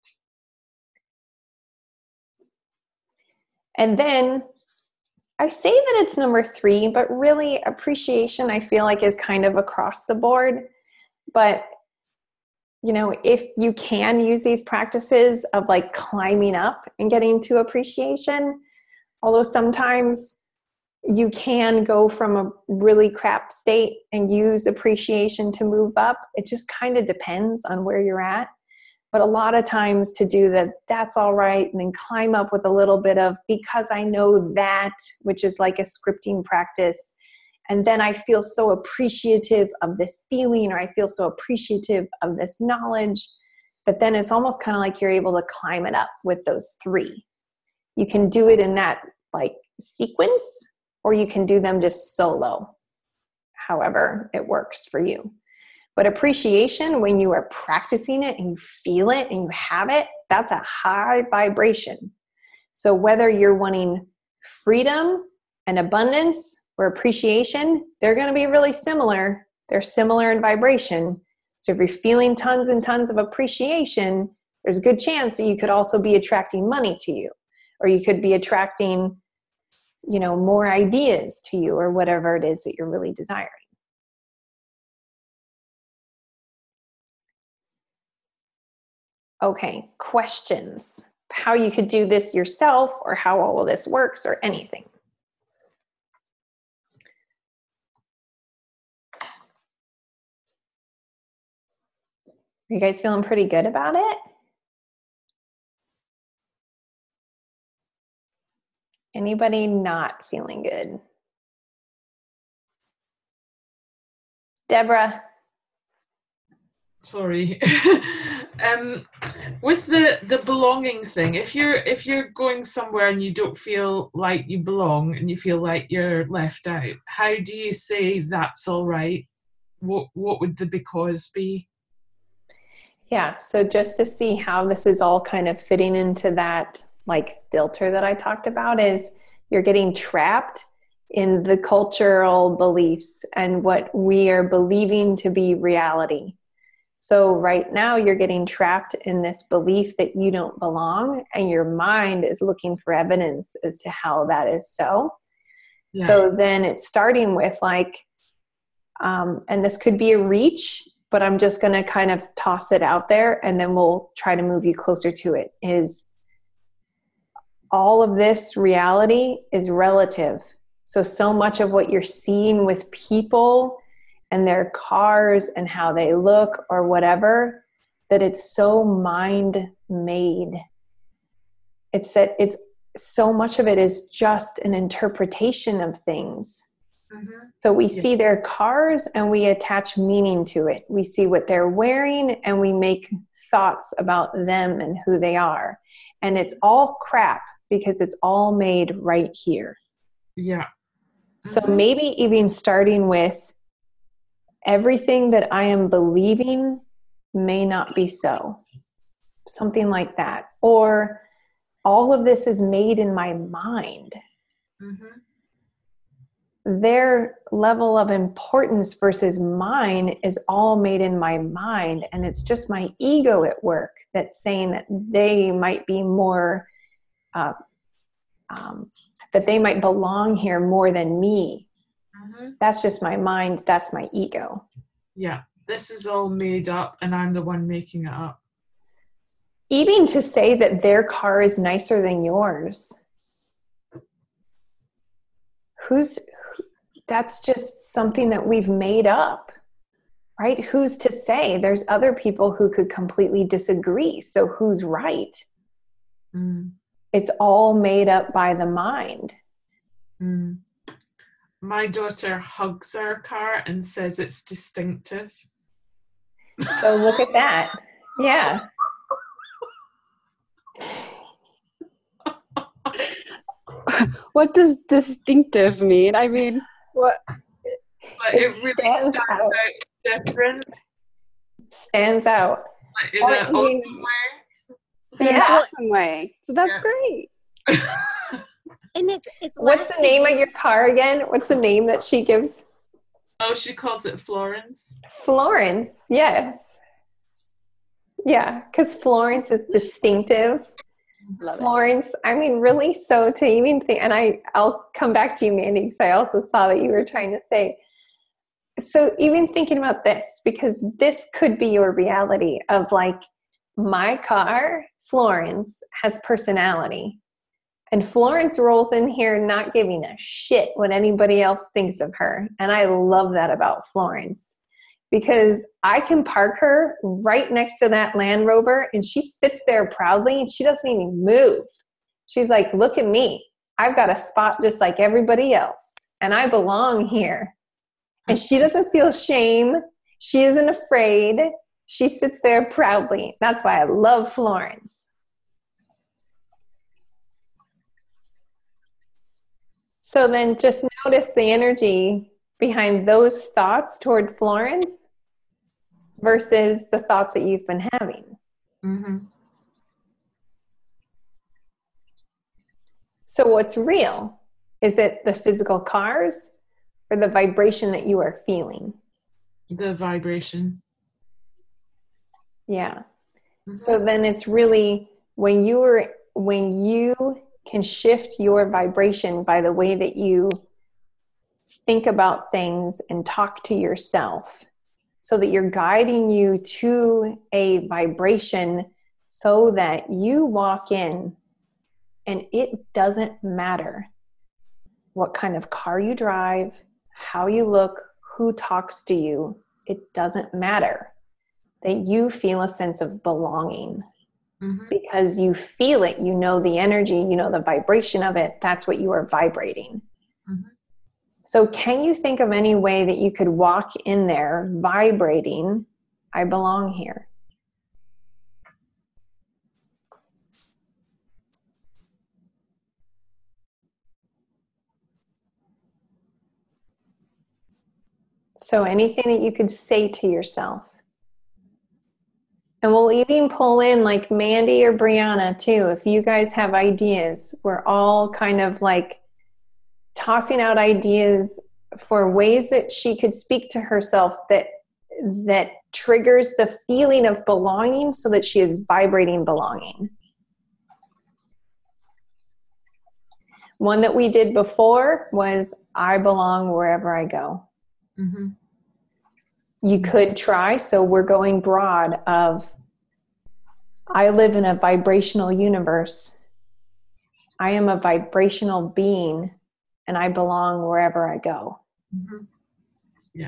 And then I say that it's number 3, but really appreciation I feel like is kind of across the board. But, you know, if you can use these practices of like climbing up and getting to appreciation, although sometimes you can go from a really crap state and use appreciation to move up. It just kind of depends on where you're at. But a lot of times to do that, that's all right, and then climb up with a little bit of, because I know that, which is like a scripting practice. And then I feel so appreciative of this feeling, or I feel so appreciative of this knowledge. But then it's almost kind of like you're able to climb it up with those 3. You can do it in that like sequence, or you can do them just solo, however it works for you. But appreciation, when you are practicing it and you feel it and you have it, that's a high vibration. So whether you're wanting freedom and abundance or appreciation, they're going to be really similar. They're similar in vibration. So if you're feeling tons and tons of appreciation, there's a good chance that you could also be attracting money to you, or you could be attracting, you know, more ideas to you, or whatever it is that you're really desiring. Okay, questions. How you could do this yourself, or how all of this works, or anything. Are you guys feeling pretty good about it? Anybody not feeling good? Deborah? Sorry. With the belonging thing, if you're going somewhere and you don't feel like you belong and you feel like you're left out, how do you say that's all right? What would the because be? Yeah, so just to see how this is all kind of fitting into that like filter that I talked about, is you're getting trapped in the cultural beliefs and what we are believing to be reality. So right now you're getting trapped in this belief that you don't belong, and your mind is looking for evidence as to how that is so. Yeah. So then it's starting with like, and this could be a reach, but I'm just going to kind of toss it out there and then we'll try to move you closer to it, is all of this reality is relative. So much of what you're seeing with people and their cars and how they look or whatever, that it's so mind made. It's that it's so much of it is just an interpretation of things. Mm-hmm. So we see their cars and we attach meaning to it. We see what they're wearing and we make thoughts about them and who they are. And it's all crap because it's all made right here. Yeah. So maybe even starting with everything that I am believing may not be so. Something like that. Or all of this is made in my mind. Mm-hmm. Their level of importance versus mine is all made in my mind. And it's just my ego at work that's saying that they might be more, that they might belong here more than me. Mm-hmm. That's just my mind. That's my ego. Yeah. This is all made up and I'm the one making it up. Even to say that their car is nicer than yours. That's just something that we've made up, right? Who's to say? There's other people who could completely disagree. So who's right? Mm. It's all made up by the mind. Mm. My daughter hugs our car and says it's distinctive. So look at that. Yeah. What does distinctive mean? I mean, what? But it really stands out different. Stands out. Like in an awesome way. In an awesome way. So that's great. And it's what's the name of your car again? What's the name that she gives? Oh, she calls it Florence. Florence, yes. Yeah, because Florence is distinctive. Love Florence, it. I mean, really, so to even think, and I'll come back to you, Mandy, because I also saw that you were trying to say, so even thinking about this, because this could be your reality of like, my car, Florence, has personality. And Florence rolls in here not giving a shit what anybody else thinks of her. And I love that about Florence. Because I can park her right next to that Land Rover and she sits there proudly and she doesn't even move. She's like, look at me. I've got a spot just like everybody else and I belong here. And she doesn't feel shame. She isn't afraid. She sits there proudly. That's why I love Florence. So then just notice the energy behind those thoughts toward Florence versus the thoughts that you've been having. Mm-hmm. So what's real? Is it the physical cars or the vibration that you are feeling? The vibration. Yeah. Mm-hmm. So then it's really when you can shift your vibration by the way that you think about things and talk to yourself so that you're guiding you to a vibration so that you walk in and it doesn't matter what kind of car you drive, how you look, who talks to you. It doesn't matter that you feel a sense of belonging. Mm-hmm. Because you feel it, you know the energy, you know the vibration of it. That's what you are vibrating. Mm-hmm. So can you think of any way that you could walk in there vibrating, I belong here? So anything that you could say to yourself. And we'll even pull in like Mandy or Brianna too. If you guys have ideas, we're all kind of like tossing out ideas for ways that she could speak to herself that triggers the feeling of belonging so that she is vibrating belonging. One that we did before was I belong wherever I go. Mm-hmm. You could try, so we're going broad of I live in a vibrational universe. I am a vibrational being and I belong wherever I go. Mm-hmm. Yeah.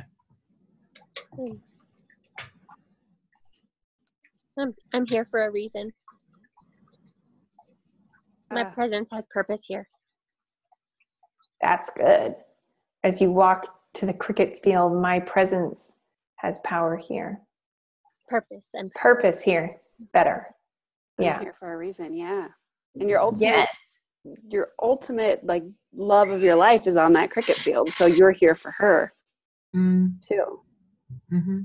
I'm here for a reason. My presence has purpose here. That's good. As you walk to the cricket field, my presence has power here. Purpose and Purpose here. Better. I'm Yeah. here for a reason. Yeah. And your ultimate, Yes. like love of your life is on that cricket field. So you're here for her too. Mm-hmm.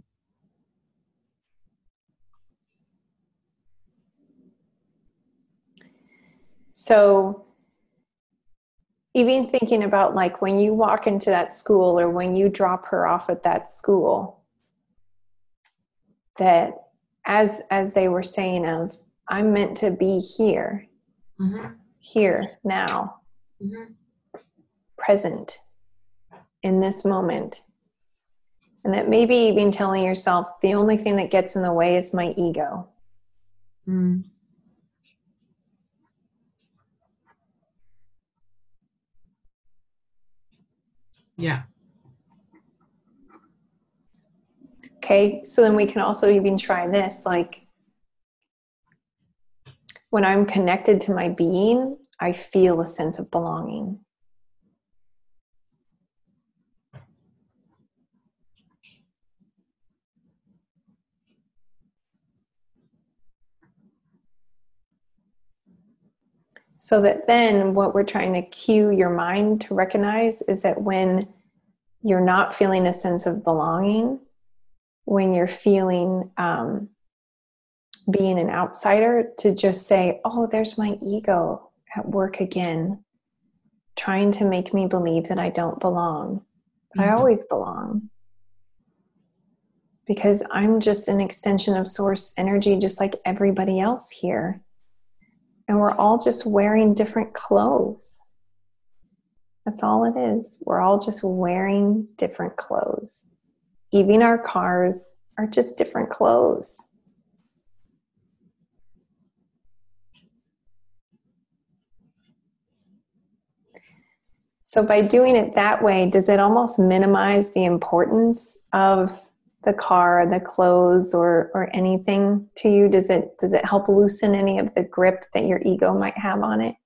So even thinking about like when you walk into that school or when you drop her off at that school, that as they were saying of, I'm meant to be here, here, now, present in this moment. And that maybe even telling yourself the only thing that gets in the way is my ego. Yeah. Okay, so then we can also even try this, like when I'm connected to my being, I feel a sense of belonging. So that then what we're trying to cue your mind to recognize is that when you're not feeling a sense of belonging, when you're feeling being an outsider, to just say, oh, there's my ego at work again, trying to make me believe that I don't belong. But I always belong. Because I'm just an extension of source energy, just like everybody else here. And we're all just wearing different clothes. That's all it is. We're all just wearing different clothes. Even our cars are just different clothes. So by doing it that way, does it almost minimize the importance of the car, the clothes, or anything to you? Does it help loosen any of the grip that your ego might have on it?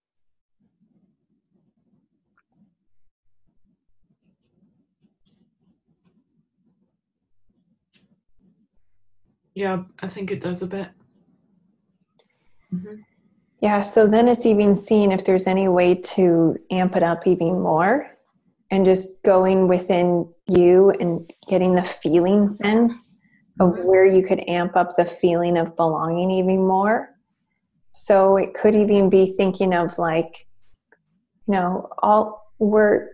Yeah, I think it does a bit. Yeah, so then it's even seeing if there's any way to amp it up even more and just going within you and getting the feeling sense of where you could amp up the feeling of belonging even more. So it could even be thinking of like, you know, we're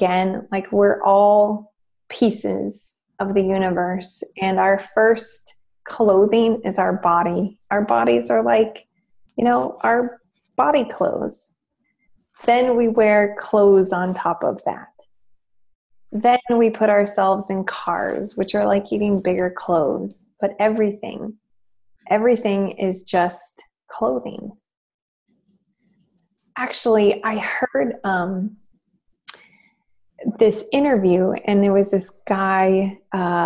all pieces of the universe, and our first clothing is our body. Our bodies are like, you know, our body clothes. Then we wear clothes on top of that. Then we put ourselves in cars, which are like even bigger clothes. But everything is just clothing. Actually, I heard this interview, and there was this guy,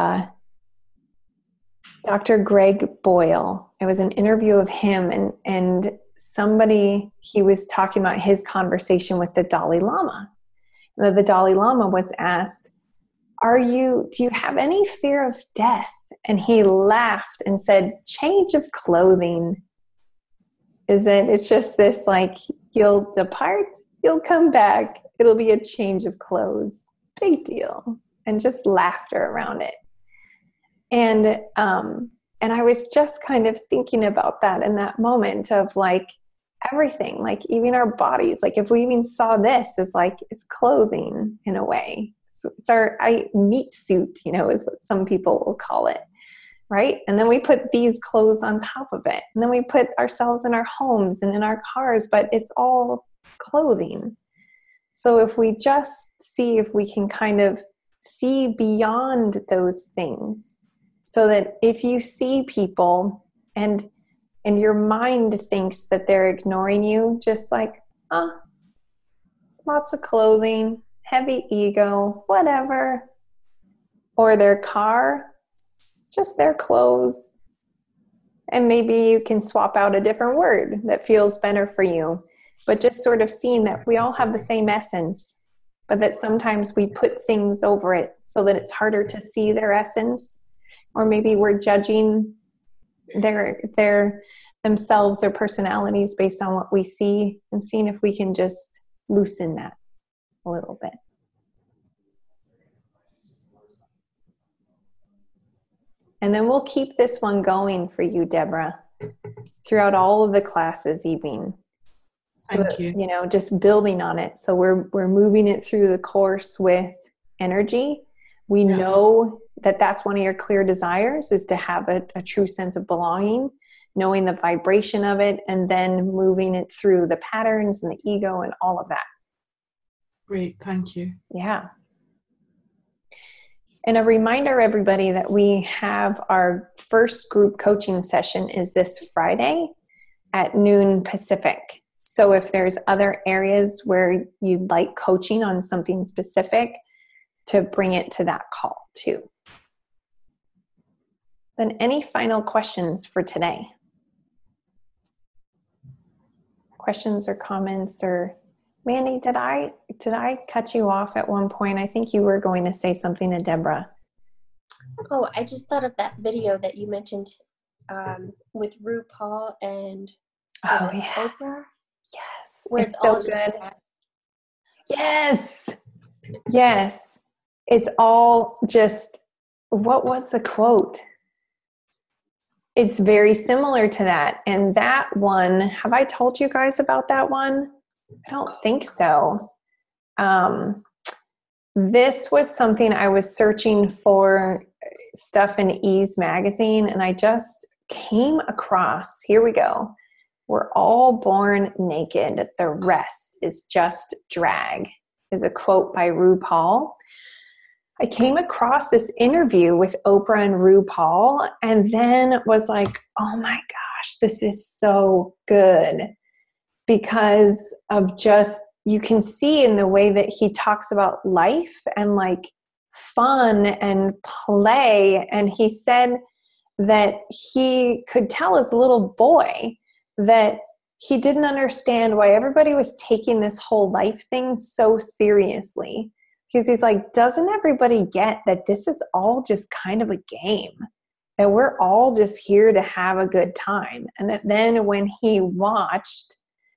Dr. Greg Boyle. It was an interview of him, and somebody, he was talking about his conversation with the Dalai Lama. The Dalai Lama was asked, do you have any fear of death? And he laughed and said, change of clothing. It's just this, like, you'll depart, you'll come back, it'll be a change of clothes. Big deal. And just laughter around it. And I was just kind of thinking about that in that moment of like everything, like even our bodies, like if we even saw this as like, it's clothing in a way. So it's our meat suit, you know, is what some people will call it. Right? And then we put these clothes on top of it. And then we put ourselves in our homes and in our cars, but it's all clothing. So if we just see if we can kind of see beyond those things, so that if you see people and your mind thinks that they're ignoring you, just like, lots of clothing, heavy ego, whatever. Or their car, just their clothes. And maybe you can swap out a different word that feels better for you. But just sort of seeing that we all have the same essence, but that sometimes we put things over it so that it's harder to see their essence. Or maybe we're judging their themselves or personalities based on what we see, and seeing if we can just loosen that a little bit. And then we'll keep this one going for you, Deborah, throughout all of the classes even. So Thank you. You know, just building on it. So we're moving it through the course with energy. We know that that's one of your clear desires, is to have a true sense of belonging, knowing the vibration of it, and then moving it through the patterns and the ego and all of that. Great, thank you. Yeah. And a reminder, everybody, that we have our first group coaching session is this Friday at noon Pacific. So if there's other areas where you'd like coaching on something specific, to bring it to that call too. Then any final questions for today? Questions or comments? Or Mandy, did I cut you off at one point? I think you were going to say something to Deborah. Oh, I just thought of that video that you mentioned with RuPaul and Oprah. Yes. Where it's all just good. Yes. Yes. It's all just, what was the quote? It's very similar to that. And that one, have I told you guys about that one? I don't think so. This was something I was searching for stuff in Ease magazine, and I just came across, here we go. We're all born naked. The rest is just drag, is a quote by RuPaul. I came across this interview with Oprah and RuPaul, and then was like, oh my gosh, this is so good. Because of just, you can see in the way that he talks about life and like fun and play. And he said that he could tell as a little boy that he didn't understand why everybody was taking this whole life thing so seriously. Because he's like, doesn't everybody get that this is all just kind of a game? That we're all just here to have a good time. And that then when he watched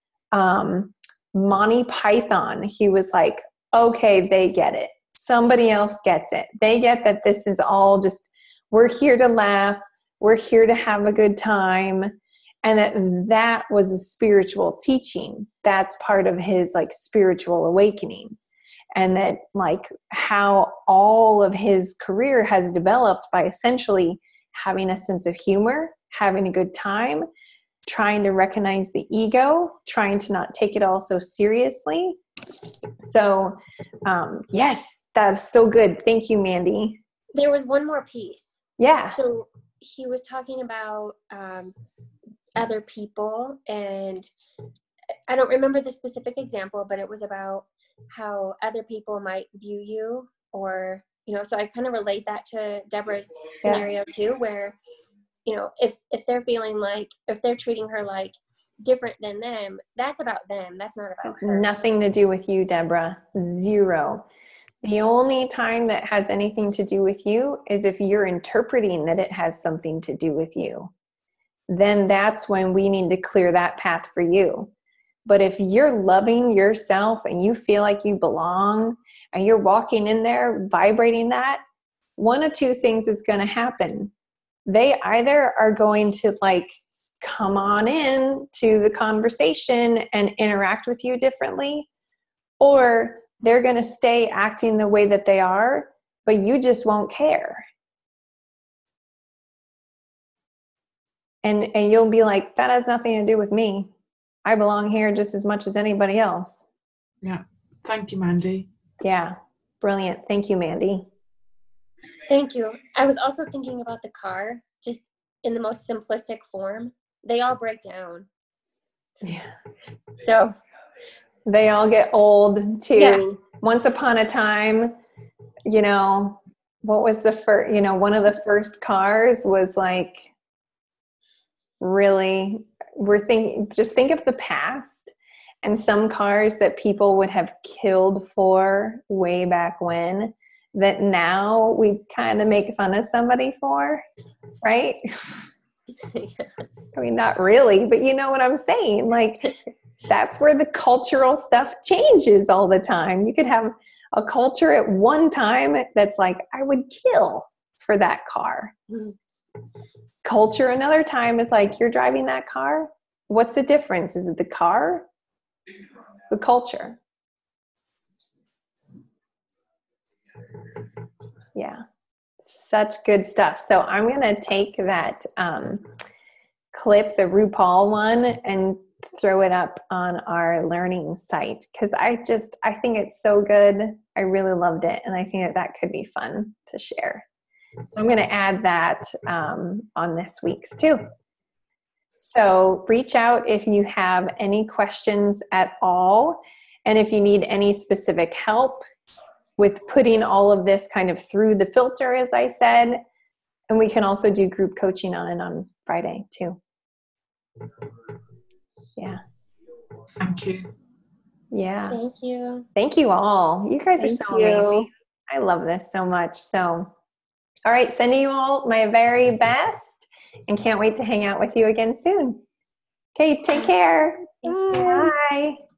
Monty Python, he was like, okay, they get it. Somebody else gets it. They get that this is all just, we're here to laugh. We're here to have a good time. And that was a spiritual teaching. That's part of his like spiritual awakening. And that like how all of his career has developed by essentially having a sense of humor, having a good time, trying to recognize the ego, trying to not take it all so seriously. So, yes, that's so good. Thank you, Mandy. There was one more piece. Yeah. So he was talking about other people, and I don't remember the specific example, but it was about how other people might view you, or, you know, so I kind of relate that to Deborah's scenario too, where, you know, if they're feeling like, if they're treating her like different than them, that's about them. That's not about her. Nothing to do with you, Deborah. Zero. The only time that has anything to do with you is if you're interpreting that it has something to do with you. Then that's when we need to clear that path for you. But if you're loving yourself and you feel like you belong and you're walking in there vibrating that, one of two things is going to happen. They either are going to like come on in to the conversation and interact with you differently, or they're going to stay acting the way that they are, but you just won't care. And you'll be like, that has nothing to do with me. I belong here just as much as anybody else. Yeah. Thank you, Mandy. Yeah. Brilliant. Thank you, Mandy. Thank you. I was also thinking about the car, just in the most simplistic form. They all break down. Yeah. So They all get old too. Yeah. Once upon a time, you know, what was the first, you know, one of the first cars was like really, just think of the past and some cars that people would have killed for way back when, that now we kind of make fun of somebody for, right? I mean, not really, but you know what I'm saying? Like, that's where the cultural stuff changes all the time. You could have a culture at one time that's like, I would kill for that car. Culture another time is like, you're driving that car? What's the difference? Is it the car? The culture? Yeah. Such good stuff. So I'm going to take that clip, the RuPaul one, and throw it up on our learning site, because I think it's so good. I really loved it, and I think that could be fun to share. So I'm going to add that on this week's too. So reach out if you have any questions at all, and if you need any specific help with putting all of this kind of through the filter, as I said. And we can also do group coaching on Friday too. Yeah. Thank you. Yeah. Thank you. Thank you all. You guys are so amazing. I love this so much. So, all right, sending you all my very best and can't wait to hang out with you again soon. Okay, take care. Thank you. Bye.